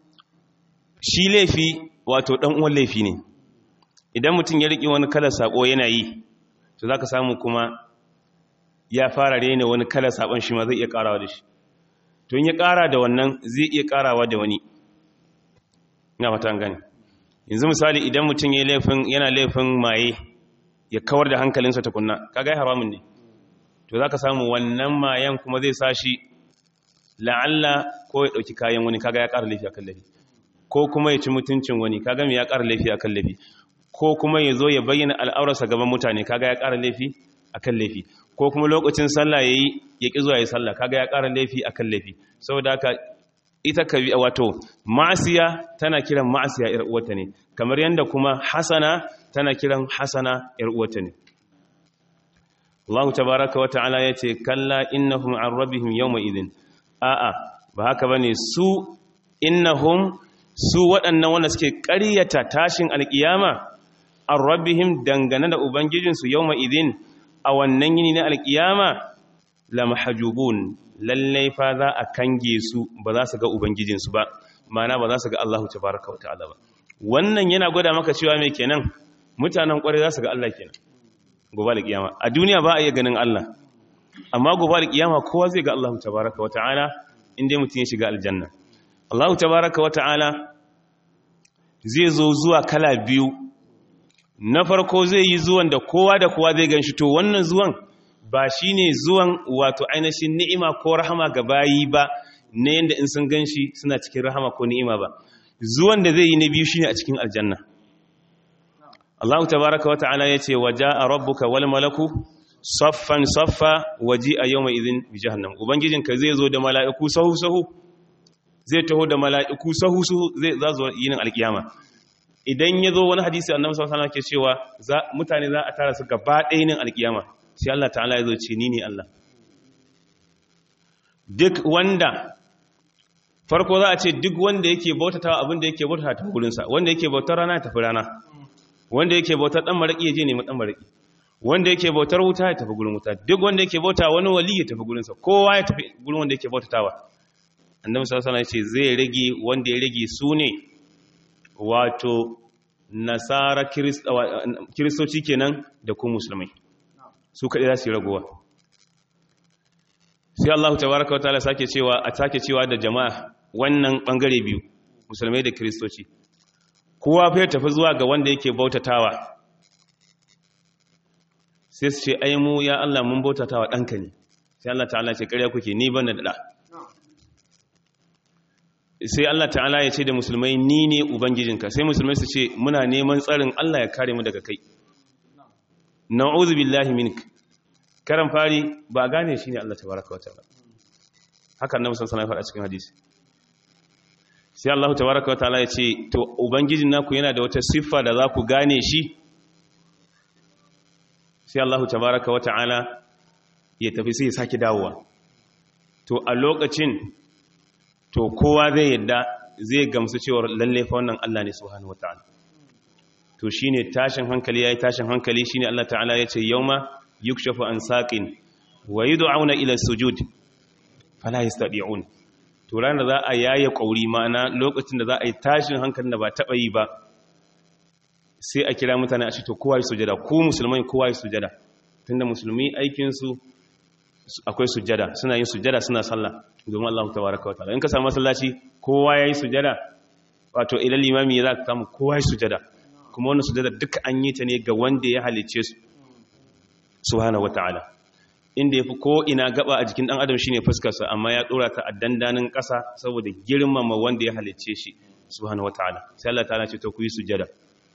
shi laifi wato dan uwan laifi ne idan mutum ya riki wani kalar sako yana yi to zaka samu kuma ya fara rena wani kalar sabon shi ma zai iya karawa da shi to in ya kara da wannan zai iya karawa da wani ina fata an gane yanzu misali idan mutum yana laifin maye ya kawar da hankalinsa tukunna kaga ya haramun ne to zaka samu wannan mayan kuma zai sashi la'alla ko ya dauki kayan wani kaga ya ƙara laifi akan laifi ko kuma ya ci mutuncin wani kaga me ya ƙara laifi akan laifi ko kuma ya zo ya bayyana al'aurarsa gaban mutane kaga ya ƙara laifi akan laifi ko kuma lokacin sallah yayi ya ki zuwa yi sallah kaga ya ƙara laifi akan laifi saboda haka ita wato ma'asiya tana kiran ma'asiya ƴar uwarta ne kamar yanda kuma hasana tana kiran hasana ƴar uwarta ne Allah tabaaraka wa ta'ala yace kalla innahum an rabbihim yawma idhin a'a ba haka bane su innahum su waɗannan wanda suke ƙaryata tashin alƙiyama an rabbihim dangane da ubangijinsu yawma idhin a wannan yini na alƙiyama la mahjubun lallai fa za a kange su ba za su ga ubangijinsu ba mana ba za su ga Allah tabaaraka wa ta'ala ba wannan yana gwada maka cewa me kenan mutanen kware za su ga Allah kenan gobe alƙiyama a duniya ba a iya ganin Allah amma gobe alƙiyama kowa zai ga Allah tabaaraka wa ta'ala inda mutum ya shiga aljanna Allah tabaaraka wa ta'ala zai zo zuwa kala biyu na farko zai yi zuwan da kowa zai ganshi to wannan zuwan ba shi ne zuwan wato ainihin ni'ima ko rahama ga bayi ba na yadda in sun gan shi suna cikin rahama ko ni'ima ba zuwan da zai yi na biyu shi ne a cikin aljanna Allah tabaraka wa ta'ala ya ce waje a rabbuka wal malaku saffan saffa waji a yau mai izin bi jahannam ubangijinka zai zo da mala'iku sahu-sahu zai taho da mala'iku sahu-sahu zai za zo yinin alkiyama idan ya zo wani hadisi annabi sallallahu alaihi wasallam ke cewa mutane za a tara su gaba ɗaya yinin alkiyama sai Allah ta'ala ya zo ce ni ne Allah duk wanda farko za a ce duk wanda yake bautatawa abin da yake bautata ta gurinsa wanda yake bautar rana ya tafi rana wanda yake bautar dan maraki ya je nemi dan maraki wanda yake bautar wuta ya tafi gurin wuta duk wanda yake bauta wani wali ya tafi gurinsa kowa ya tafi gurin wanda yake bautatawa annabi sallallahu alaihi wasallam ya ce zai rage wanda ya rage su ne wato nasara kiristoci kenan da kuma musulmai su kaɗai za su yi ragowa sai Allah tabaraka wataala sake cewa da jama'a wannan ɓangare biyu musulmai da kiristoci kowa fa ya tafi zuwa ga wanda yake bautatawa sai su ce ai mu ya Allah mun bautatawa ɗanka ne sai Allah ta'ala ce ƙarya kuke ni ban da ɗa sai Allah ta'ala ya ce da musulmai ni ne ubangijinka sai musulmai su ce muna neman tsarin Allah ya kare mu daga kai na'udhu billahi mink karan fari ba gane shi ne Allah tabaraka wa ta'ala haka annabi sallallahu alaihi wasallam ya faɗa cikin hadisi sai Allah tabaraka wa ta'ala ya ce to ubangijin naku yana da wata siffa da za ku gane shi sai Allah tabaraka wa ta'ala ya tafi sai ya saki dawowa to a lokacin to kowa zai yadda zai gamsu cewa lalle fa wannan Allah ne subhanahu wa ta'ala to shine tashin hankali yayi tashin hankali shine Allah ta'ala yace yauma yukshafu an saqin wa yud'auna ila sujud fala yastati'un to ran da za a yaye kauri mana lokacin da za a yi tashin hankalin da ba taba yi ba sai a kira mutane a ce to kowa yi sujada ku musulmai kowa yi sujada tunda musulmi aikin su akwai sujada suna yin sujada suna sallah domin Allah tabaaraka wa ta'ala in ka samu masallaci kowa yayi sujada wato idan limami za ka samu kowa yi sujada kuma wannan sujada duka an yi ta ne ga wanda ya halice su subhanahu wataala inda yafi ko ina gaba a jikin dan adam shine fuskarsa, amma ya dora ta a dandanin ƙasa saboda girmama wanda ya halicce shi subhanahu wataala. Sai Allah ta'ala ce to ku yi sujada.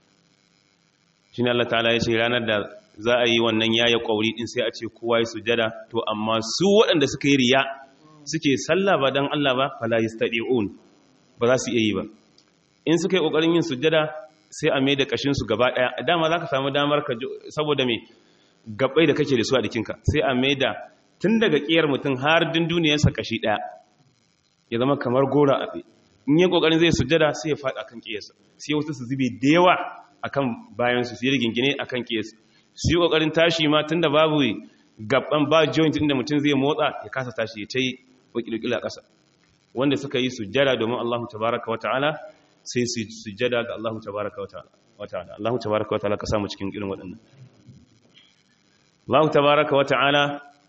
Shine Allah ta'ala ya ce ranar da za a yi wannan yaya kwauri din sai a ce kowa yi sujada, to amma su waɗanda suka yi riya suke sallah ba dan Allah ba fala yastadi'un, ba za su iya yi ba. In suka yi kokarin yin sujada sai a mai da kashin su gaba daya, dama zaka samu damar ka saboda me gabbai da kake da su a jikinka, sai a mai da tun daga kiyar mutum har dunduniyarsa kashi daya ya zama kamar gora a tsaye. In yi kokarin zai sujada sai ya faɗa kan kiyarsa, sai wasu su zube da yawa akan bayan su yi rigingine akan kiyarsa. Su yi kokarin tashi ma tunda babu gabban ba joint inda mutum zai motsa ya kasa tashi ya tayi wakilkila a ƙasa. Wanda suka yi sujada domin Allah tabaraka wata'ala sai su sujada ga Allah tabaraka wata'ala. Allah tabaraka wata'ala ka samu cikin irin waɗannan. Allah tabaraka wata'ala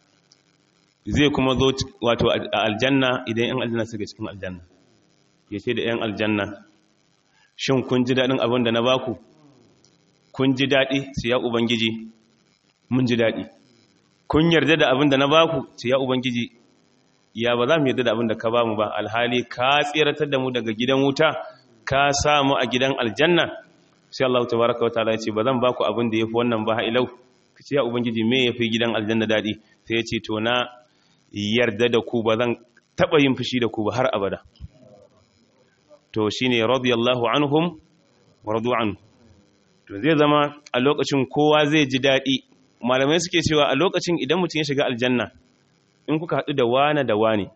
zai kuma zo wato a aljanna idan yan aljanna suka cikin aljanna. Yace da yan aljanna, shin kun ji dadin abin da na baku? Kun ji dadi? Sai ya ubangiji mun ji dadi. Kun yarda da abin da na baku? Sai ya ubangiji ya ba za mu yarda da abin da ka ba mu ba, alhali ka tsiratar da mu daga gidan wuta ka sa mu a gidan aljanna. Sai Allah tabaraka wa ta'ala ya ce ba zan ba ku abin da yafi wannan ba ilau. Kace ya ubangiji me yafi gidan aljanna dadi? Sai ya ce to na yarda da ku, ba zan taba yin fushi da ku ba har abada. To shine radiyallahu anhum wa radu an. To zai zama a lokacin kowa zai ji dadi. Malamai suke cewa a lokacin idan mutum ya shiga aljanna, in kuka haɗu da wane da wane,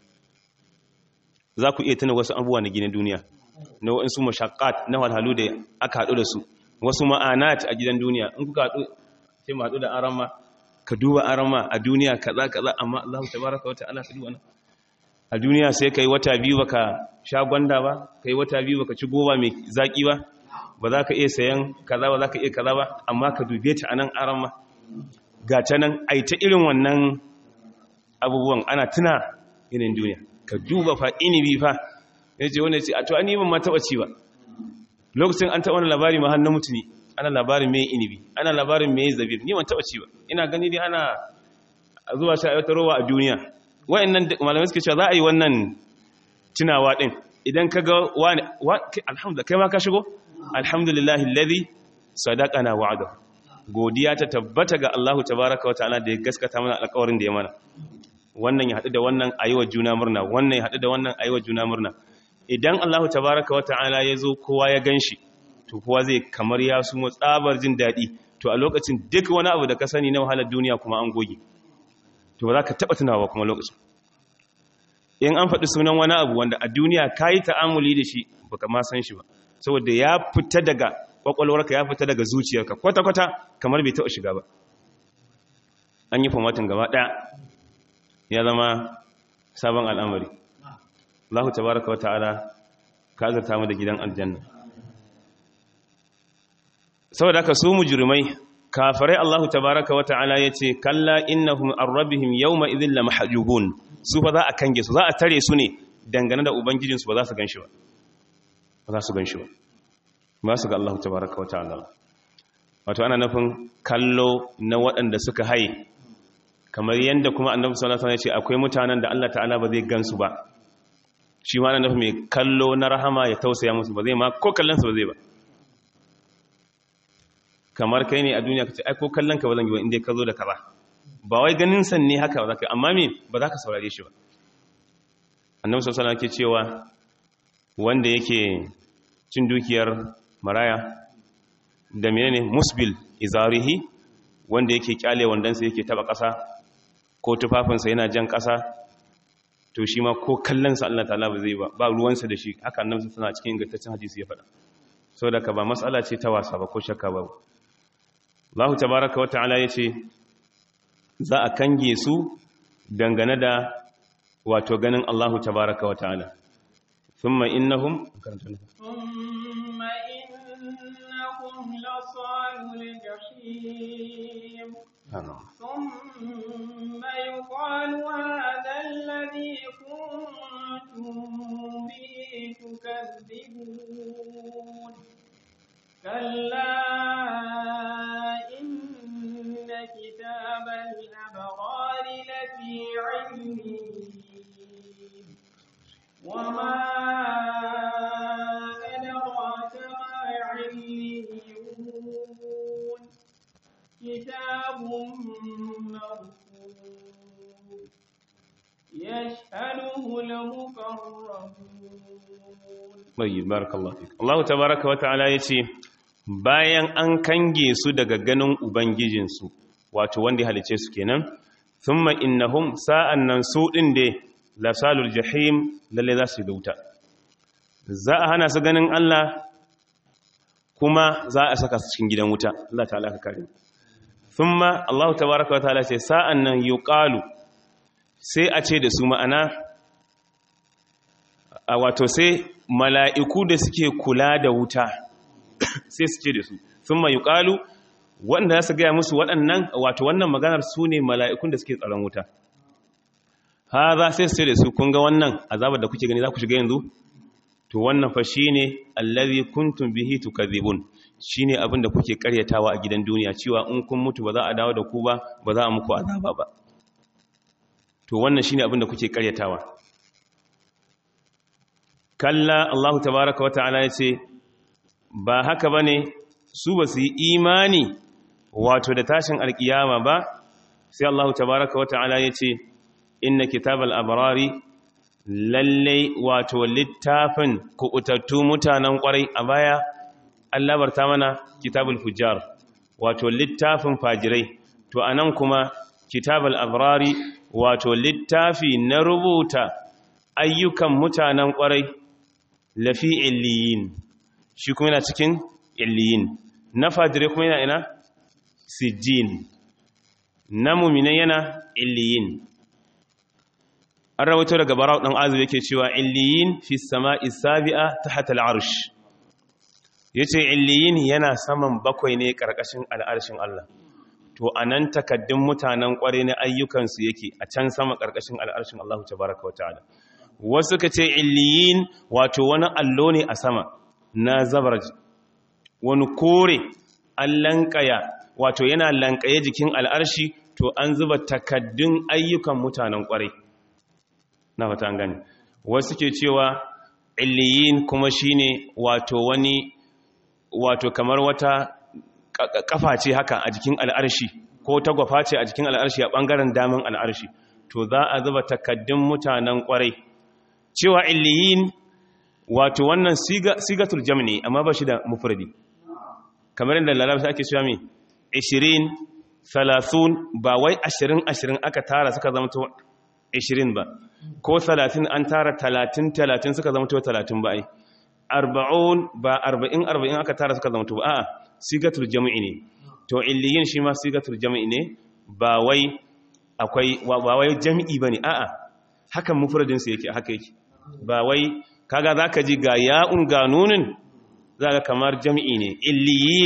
za ku iya tuna wasu abubuwa na ginin duniya, na waɗansu mashaƙat na walhalu da aka haɗu da su, wasu ma'anat a gidan duniya. In kuka haɗu, sai ma haɗu da arama, ka duba arama a duniya kaza kaza, amma Allah tabaraka wa ta'ala ka duba nan. A duniya sai kai wata biyu baka sha gwanda ba, kai wata biyu baka ci goba mai zaki ba, ba za ka iya sayan kaza ba, za ka iya kaza ba, amma ka dube ta anan arama. Ga ta nan ai ta irin wannan abubuwan ana tuna irin duniya. Ka duba fa inibi fa, ya ce wanda ya ce a to ani ban ma taɓa ci ba. Lokacin an taɓa wani labari ma hannun mutune, ana labarin mai inibi, ana labarin mai zabir, ni ban taɓa ci ba. Ina gani dai ana zuwa sha wata rowa a duniya. Wa'annan malamai suke cewa za a yi wannan tunawa din idan ka ga wani alhamdulillah kai ma ka shigo, alhamdulillahi alladhi sadaqana wa'adahu. Godiya ta tabbata ga Allah tabaraka wa ta'ala da ya gaskata mana alƙawarin da ya mana. Wannan ya haɗu da wannan ayiwa juna murna, wannan ya haɗu da wannan ayiwa juna murna. Idan Allah tabaraka wa ta'ala ya zo kowa ya ganshi, to kowa zai kamar ya sumo tsabar jin daɗi. To a lokacin duk wani abu da ka sani na wahalar duniya kuma an goge. To ba za ka taɓa tunawa kuma lokacin. In an faɗi sunan wani abu wanda a duniya ka yi ta'amuli da shi ba ka ma san shi ba, saboda ya fita daga ƙwaƙwalwarka, ya fita daga zuciyarka kwata-kwata kamar bai taɓa shiga ba. An yi formatin gaba ɗaya ya zama sabon al'amari. Allah tabaraka wa ta'ala ka azurta mu da gidan aljanna. Saboda haka su mujrimai kafirai, Allah tabaraka wa ta'ala yace kalla innahum an rabbihim yawma idhil lamahjubun. Su fa za a kange su, za a tare su ne dangane da ubangijin su, ba za su ganshi ba. Ba za su ganshi ba. Ba su ga Allah tabaraka wa ta'ala. Wato ana nufin kallo na waɗanda suka haye, kamar yadda kuma annabi sallallahu alaihi wasallam ya ce akwai mutanen da Allah ta'ala ba zai gansu ba. Shi ma ana nufin mai kallo na rahama ya tausaya musu, ba zai ma ko kallon su ba zai ba. Kamar kai ne a duniya kace ai ko kallon ka ba zan yi ba inda ka zo da kaza. Ba wai ganin san ne haka ba za ka, amma me ba za ka saurare shi ba. Annabi sallallahu alaihi wasallam yake cewa wanda yake cin dukiyar maraya da menene musbil izarihi, wanda yake kyale wandansa yake taba ƙasa ko tufafinsa yana jan ƙasa, to shi ma ko kallonsa Allah ta'ala ba zai ba ruwansa da shi. Haka annabi suna cikin ingantaccen hadisi ya faɗa. Saboda ka ba mas'ala ce ta wasa ba ko shakka ba. Allah tabaraka wa ta'ala yace za a kange su dangane da wato ganin Allah tabaraka wa ta'ala. Thumma innahum لصالوا الجحيم ثم يقال هذا الذي كنتم به تكذبون كلا إن كتاب الأبرار bayyana barakallahu fik. Allah tabaaraka wa ta'ala yace bayan an kange su daga ganin ubangijinsu wato wanda ya halice su kenan thumma innahum sa'annan su din da lasalul jahim lalle za su yi wuta za a hana su ganin Allah kuma za a saka su cikin gidan wuta Allah ta'ala ka kare thumma Allah tabaaraka wa ta'ala ce sa'annan yuqalu sai a ce da su ma'ana a wato sai mala'iku da suke kula da wuta sai su ce da su thumma yuqalu wanda za su gaya musu waɗannan wato wannan maganar su ne mala'ikun da suke tsaron wuta haza sai su ce da su kun ga wannan azabar da kuke gani za ku shiga yanzu to wannan fa shine allazi kuntum bihi tukadhibun shine abin da kuke karyatawa a gidan duniya cewa in kun mutu ba za a dawo da ku ba ba za a muku azaba ba to wannan shine abin da kuke karyatawa kalla Allah tabaaraka wa ta'ala yace ba haka bane su ba su yi imani wato da tashin alkiyama ba sai Allah tabaaraka wa ta'ala yace inna kitabal abrari lalle wato littafin kubutattu mutanen kwarai a baya Allah barta mana kitabul fujjar wato littafin fajirai to anan kuma kitabul abrari wato littafi na rubuta ayyukan mutanen kwarai lafi illiyin shi kuma yana cikin illiyin na fajirai kuma yana ina sijjin na mu'minai yana illiyin an rawaito daga barau ɗan azu yake cewa illiyin fi sama'i sabi'a tahta al'arsh yace illiyin yana saman bakwai ne karkashin al'arshin Allah to anan takaddun mutanen kware ne ayyukan su yake a can sama karkashin al'arshin Allah tabaaraka wataala wasu kace illiyin wato wani allo ne a sama na zabarj wani kore allankaya wato yana lankaye jikin al'arshi to an zuba takaddun ayyukan mutanen kware na fata an gani wasu ke cewa illiyin kuma shine wato wani wato kamar wata kafa ce haka a jikin al'arshi ko tagwafa ce a jikin al'arshi a bangaren damin al'arshi to za a zuba takaddun mutanen kwarai cewa illiyin wato wannan sigatul jam'i amma ba shi da mufradi kamar yadda lalabta ake cewa me 20 30 ba wai 20 aka tara suka zama 20 ba ko 30 an tara 30 suka zama 30 ba ai 40 ba 40 aka tara suka zama a'a sigatul jam'i ne to illiyin shi ma sigatul jam'i ne ba wai akwai ba wai jam'i bane a'a hakan mufradin sa yake haka yake ba wai kaga zaka ji ga ya'un ga nunun zaka kamar jam'i ne illiyin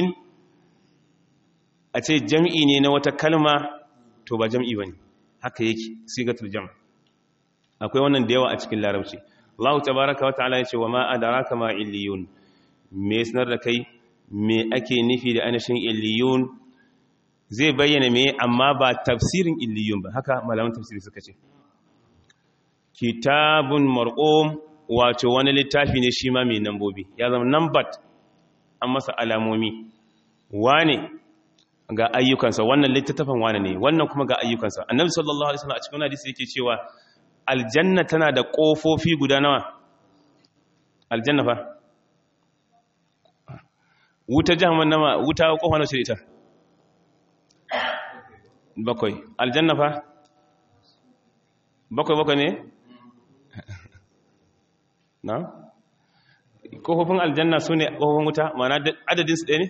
a ce jam'i ne na wata kalma to ba jam'i bane haka yake sigatul jam' akwai wannan da yawa a cikin larabci Allah tabaaraka wa ta'ala yace wa ma adraka ma illiyun me sanar da kai me ake nufi da anashin illiyun zai bayyana me amma ba tafsirin illiyun ba haka malaman tafsiri suka ce kitabun marqum wato wani littafi ne shi ma mai nambobi ya zama numbered an masa alamomi wane ga ayyukansa wannan littafin wane ne wannan kuma ga ayyukansa annabi sallallahu alaihi wasallam a cikin hadisi yake cewa aljanna tana da kofofi guda nawa aljanna fa wuta jahannama wuta kofa nawa ce ita bakwai aljanna fa bakwai ne na kofofin aljanna sune kofofin wuta ma'ana adadin su ɗaya ne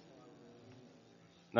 na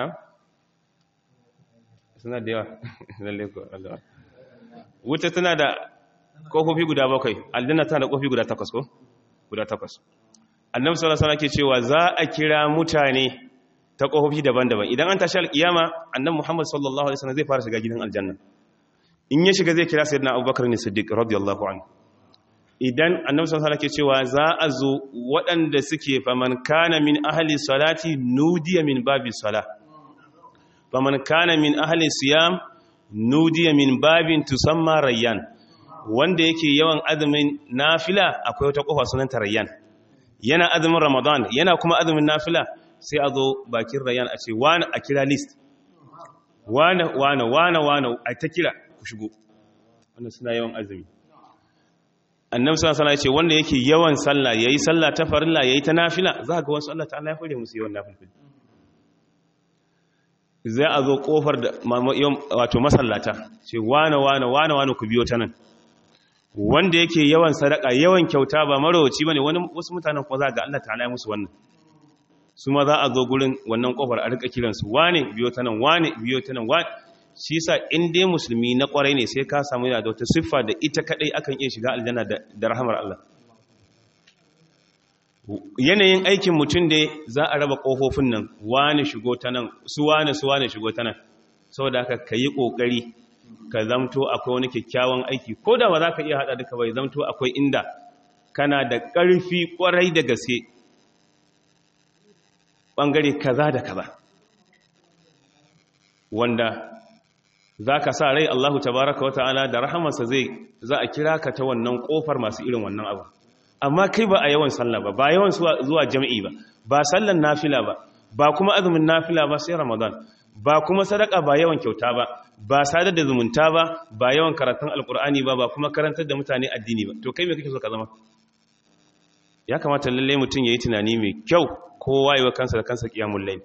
suna da yawa lalle ko Allah wuta tana da kofofi guda bakwai aljanna tana da kofofi guda takwas ko guda takwas annabi sallallahu alaihi wasallam ke cewa za a kira mutane ta kofofi daban-daban idan an tashi alkiyama annabi Muhammad sallallahu alaihi wasallam zai fara shiga gidan aljanna in ya shiga zai kira sayyidina Abubakar ne Siddiq radiyallahu anhu idan annabi sallallahu alaihi wasallam ke cewa za a zo waɗanda suke faman kana min ahli salati nudiya min babi salah faman kana min ahli siyam nudiya min babin tusamma rayyan wanda yake yawan azumin nafila akwai wata kofa sunanta rayyan yana azumin ramadan yana kuma azumin nafila sai a zo bakin rayyan a ce wani a kira list wani a ta kira ku shigo wannan suna yawan azumi annabi sallallahu alaihi wasallam ya ce wanda yake yawan sallah yayi sallah ta farilla yayi ta nafila za ga wasu Allah ta'ala ya hore musu yawan nafilfili zai a zo kofar da wato masallata ce wane ku biyo ta nan wanda yake yawan sadaka yawan kyauta ba marowaci bane wasu mutanen kuma za ga Allah ta'ala ya musu wannan su ma za a zo gurin wannan kofar a rika kiransu wane biyo ta nan wane biyo ta nan wane shi yasa in dai musulmi na kwarai ne sai ka samu yana da wata siffa da ita kadai akan iya shiga aljanna da rahamar Allah yanayin aikin mutum da za a raba kofofin nan wani shigo ta nan su wani shigo ta nan saboda haka ka yi kokari ka zamto akwai wani kyakkyawan aiki ko da ba za ka iya hada duka bai zamto akwai inda kana da ƙarfi kwarai da gaske bangare kaza da kaza wanda za ka sa rai Allahu tabaraka wa ta'ala da rahamarsa za a kira ka ta wannan kofar masu irin wannan abu amma kai ba a yawan sallah ba yawan zuwa jami'i ba sallan nafila ba kuma azumin nafila ba sai ramadan ba kuma sadaka ba yawan kyauta ba sadar da zumunta ba yawan karatun alkur'ani ba kuma karantar da mutane addini ba to kai me kake so ka zama ya kamata lalle mutum yayi tunani mai kyau kowa yayi kansa da kansa qiyamul layl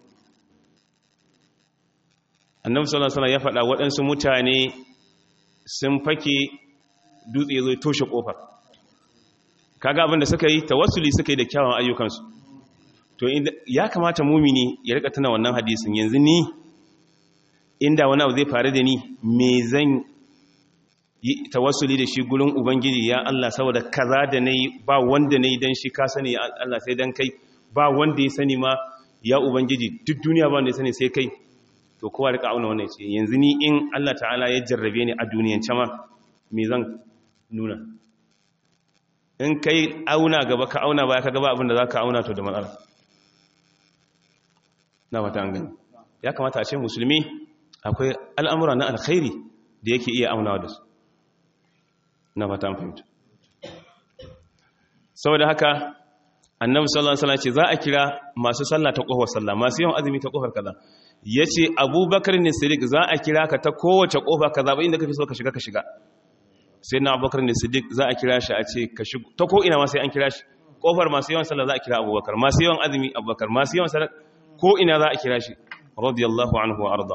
annabi sallallahu alaihi wasallam ya faɗa waɗansu mutane sun fake dutse ya zo toshe kofar kaga abinda suka yi tawassuli suka yi da kyawun ayyukansu to ya kamata mumini ya rika tuna wannan hadisin yanzu ni inda wani abu zai faru da ni me zan yi tawassuli da shi gurin ubangiji ya Allah saboda kaza da nayi ba wanda nayi dan shi ka sani ya Allah sai dan kai ba wanda ya sani ma ya ubangiji duk duniya ba wanda ya sani sai kai to kowa rika auna wannan ce yanzu ni in Allah ta'ala ya jarrabe ni a duniyan ma me zan nuna in kai auna gaba ka auna baya ka gaba abinda za ka auna to da matsala na fata an gani ya kamata a ce musulmi akwai al'amura na alkhairi da yake iya aunawa da su na fata an fahimta saboda haka annabi sallallahu alaihi wasallam ce za a kira masu sallah ta kofar sallah masu yawan azumi ta kofar kaza yace abubakar ne siddiq za a kira ka ta kowace kofa kaza ba inda kake so ka shiga sai na abubakar ne siddiq za a kira shi a ce ka shigo ta ko ina ma sai an kira shi kofar masu yawan sallah za a kira abubakar masu yawan azumi abubakar masu yawan sallah ko ina za a kira shi radiyallahu anhu wa arda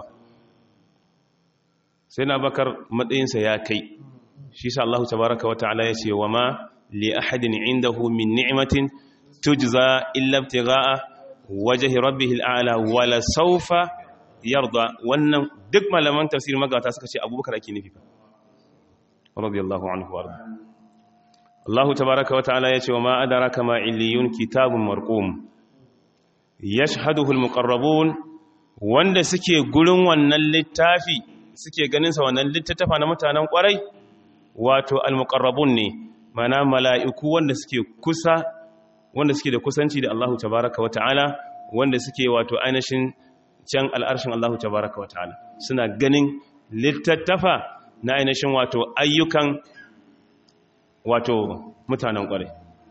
sai na bakar matsayinsa ya kai shi sa Allah tabaraka wa ta'ala ya ce wa ma li ahadin indahu min ni'matin tujza illa ibtigha'a wajhi rabbih al'ala wala sawfa yarda wannan duk malaman tafsir magata suka ce abubakar ake nufi radiyallahu anhu wa arda Allah tabaraka wa ta'ala yace wa ma adraka ma illiyun kitabun marqum yashhaduhu almuqarrabun wanda suke gurin wannan littafi suke ganin sa wannan littattafa na mutanen kwarai wato almuqarrabun ne mana mala'iku wanda suke kusa wanda suke da kusanci da Allah tabaraka wa ta'ala wanda suke wato ainihin can al'arshin Allah tabaraka wa ta'ala suna ganin littattafa na ainihin wato ayyukan wato mutanen kwarai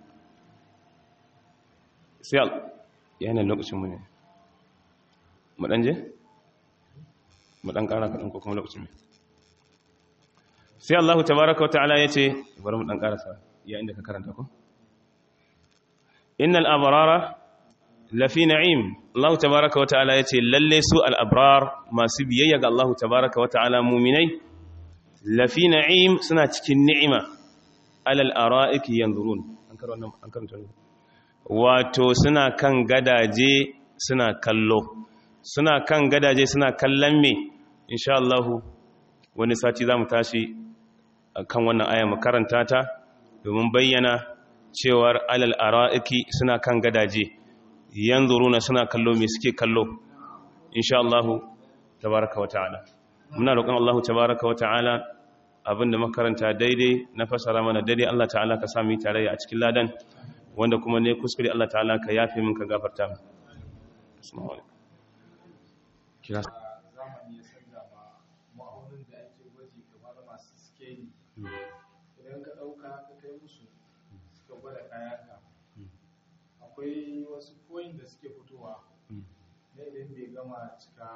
sai yana lokacin mu ne mu dan je mu dan kara kadan ko kuma lokacin mu sai Allah tabaaraka wa ta'ala yace bari mu dan karasa ya inda ka karanta ko innal abrara lafi na'im Allah tabaaraka wa ta'ala yace lalle su al abrar masu biyayya ga Allah tabaaraka wa ta'ala mu'minai lafi na'im suna cikin ni'ima alal ara'iki yanzurun an karanta wato suna kan gadaje suna kallo suna kan gadaje suna kallon me insha Allah wani sati zamu tashi kan wannan aya mu karanta ta domin bayyana cewar alal ara'iki suna kan gadaje yanzuruna suna kallo me suke kallo insha Allah tabaaraka wa ta'ala muna roƙon Allah tabaaraka wa ta'ala abinda makaranta daidai na fasara mana daidai Allah ta'ala ka sami tarayya a cikin ladan wanda kuma ne kuskure Allah ta'ala ka yafe min ka gafarta min assalamu alaikum kira zamani ya sanda ma ma'aunin da ake gwaji kamar masu skeli idan ka dauka ka kai musu suka gwada kayanka akwai wasu coin da suke fitowa na idan bai gama cika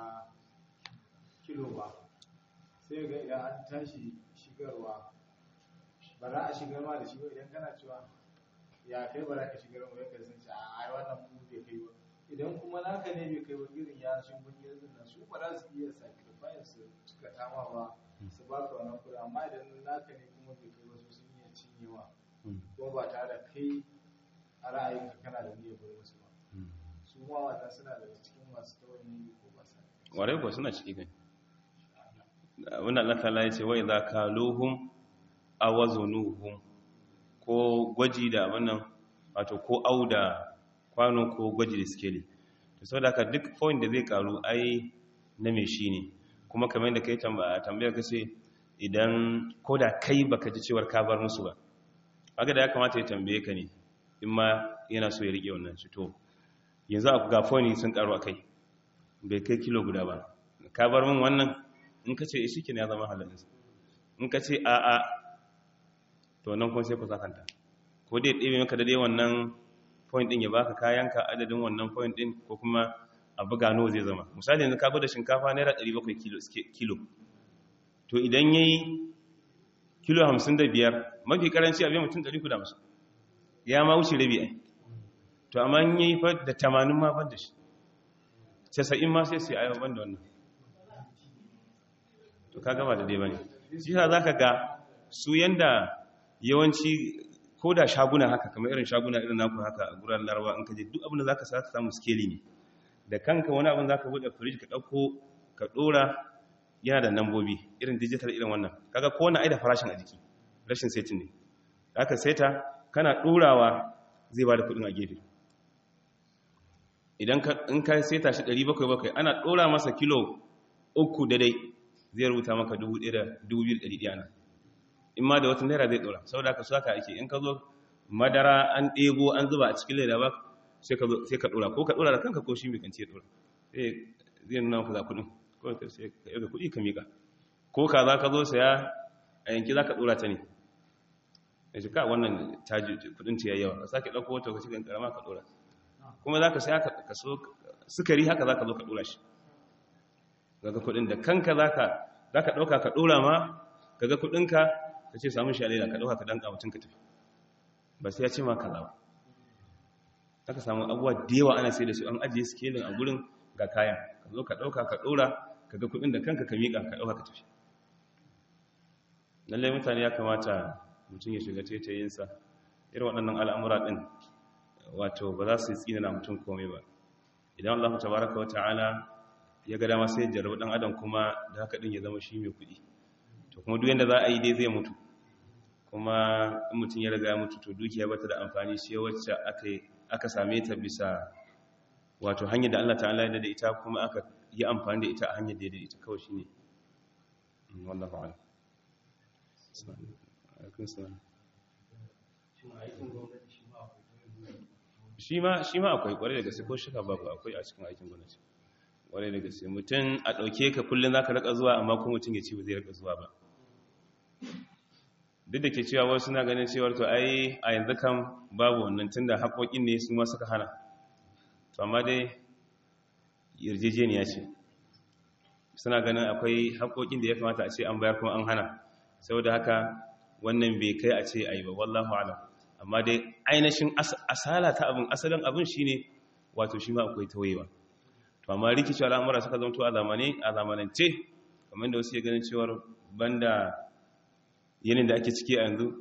kilo ba sai ga idan an tashi shigarwa ba za a shigar ma da shi ba idan kana cewa ya kai ba za ka shigar ma ya kasance a ai wannan mu bai kai ba idan kuma naka ne bai kai ba irin ya shin bungiyar nan su ba za su iya sacrifice su cika tama ba su ba ka wannan kuɗi amma idan naka ne kuma bai kai ba su sun iya cinyewa kuma ba tare da kai a ra'ayinka kana da niyyar bar wasu ba su ma wannan suna daga cikin masu tawani ko ba sa warai ko suna ciki gani wannan Allah ta'ala ya ce wa idza kaluhum awazunuhum ko gwaji da wannan wato ko auda kwano ko gwaji da skeli to saboda haka duk point da zai karu ai na me shi ne kuma kamar da kai tambayar kace idan koda kai baka ji cewar ka bar musu ba kaga da ya kamata ya tambaye ka ne in ma yana so ya rike wannan shi to yanzu ga point sun karu akai bai kai kilo guda ba ka bar min wannan in kace shi kenan ya zama halalin in kace a'a to nan kun sai ku sakanta ko dai ɗebe maka da dai wannan point din ya baka kayanka adadin wannan point din ko kuma a buga nawa zai zama misali yanzu ka bada shinkafa naira 700 kilo to idan yayi kilo 55 mafi karanci abin mutum 350 ya ma wuce rabi ai to amma in yayi fa da 80 ma ban da shi 90 ma sai ayo ban da wannan to kaga ba da dai bane shi yasa zaka ga su yanda yawanci ko da shaguna haka kamar irin shaguna irin naku haka a guran laraba in ka je duk abin da zaka sa samu skeli ne da kanka wani abin zaka bude fridge ka dauko ka dora yana da nambobi irin digital irin wannan kaga ko wani ai da farashin a jiki rashin setting ne aka seta kana dorawa zai bada kudin a gefe idan in ka seta shi 700 ana dora masa kilo 3 daidai zai rubuta maka 1200 ana in ma da wata naira zai dora saboda ka saka ake in ka zo madara an ɗebo an zuba a cikin leda ba sai ka dora ko ka dora da kanka ko shi mai kanci ya dora sai zai nuna maka za kudin ko sai ka yaga kudi ka mika ko ka za ka zo saya a yanki za ka dora ta ne ya shi ka wannan kudin ta yawa ka sake ɗauko wata ka cikin karama ka dora kuma za ka saya ka so sukari haka za ka zo ka dora shi daga kudin da kanka za ka ɗauka ka dora ma kaga kudinka ka ce samun shi a laila ka ɗauka ka danka mutum ka tafi ba sai ya ce ma kaza ba aka samu abubuwa da yawa ana sai da su an ajiye skelin a gurin ga kayan ka zo ka ɗauka ka ɗora ka ga kudin da kanka ka miƙa ka ɗauka ka tafi lallai mutane ya kamata mutum ya shiga taitayinsa irin waɗannan al'amura ɗin wato ba za su yi tsinana mutum komai ba idan Allah tabaraka wa ta'ala ya ga dama sai ya jarrabu ɗan adam kuma da haka ɗin ya zama shi mai kuɗi to kuma duk yanda za a yi dai zai mutu kuma in mutum ya riga ya mutu to dukiya bata da amfani sai wacce aka same ta bisa wato hanyar da Allah ta'ala ya da ita kuma aka yi amfani da ita a hanyar da ya da ita kawai shine wallahi ta'ala shi ma akwai kwarai da gaske ko shika babu akwai a cikin aikin gwamnati kwarai da gaske mutum a ɗauke ka kullum za ka raka zuwa amma kuma mutum ya ce ba zai raka zuwa ba duk da ke cewa wasu suna ganin cewar to ai a yanzu kan babu wannan tun da haƙoƙin ne su ma suka hana to amma dai yarjejeniya ce suna ganin akwai haƙoƙin da ya kamata a ce an bayar kuma an hana saboda haka wannan bai kai a ce ai ba wallahu a'lam amma dai ainihin asala ta abin asalin abin shine wato shi ma akwai tawayewa to amma rikici al'amura suka zanto a zamanance kamar da wasu ya ganin cewar banda yanin da ake ciki a yanzu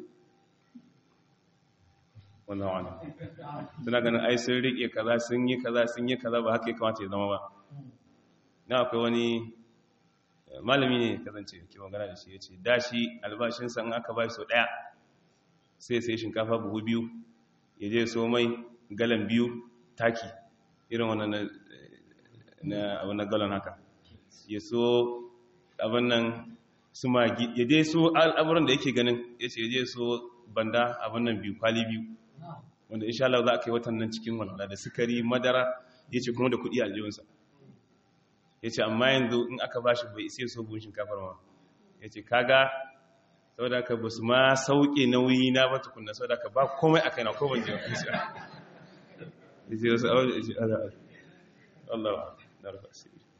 wallahu a'lam suna ganin ai sun rike kaza sun yi kaza ba haka ya kamata ya zama ba na akwai wani malami ne kasance ke magana da shi ya ce dashi albashinsa in aka bai sau ɗaya sai shinkafa buhu 2 ya je so mai galan 2 taki irin wannan na abin galan haka ya so abin nan su magi ya je so al'amuran da yake ganin ya ce ya je so banda abin nan 2 kwali 2 wanda insha Allah za a kai watan nan cikin walwala da sukari madara ya ce kuma da kuɗi a aljihunsa ya ce amma yanzu in aka ba shi bai isa so buhun shinkafar ma ya ce kaga saboda ka ba su ma sauke nauyi na ba tukunna saboda ka ba komai a kaina ko ban je ofisa ya ce wasu aure ya ce Allah na rufa asiri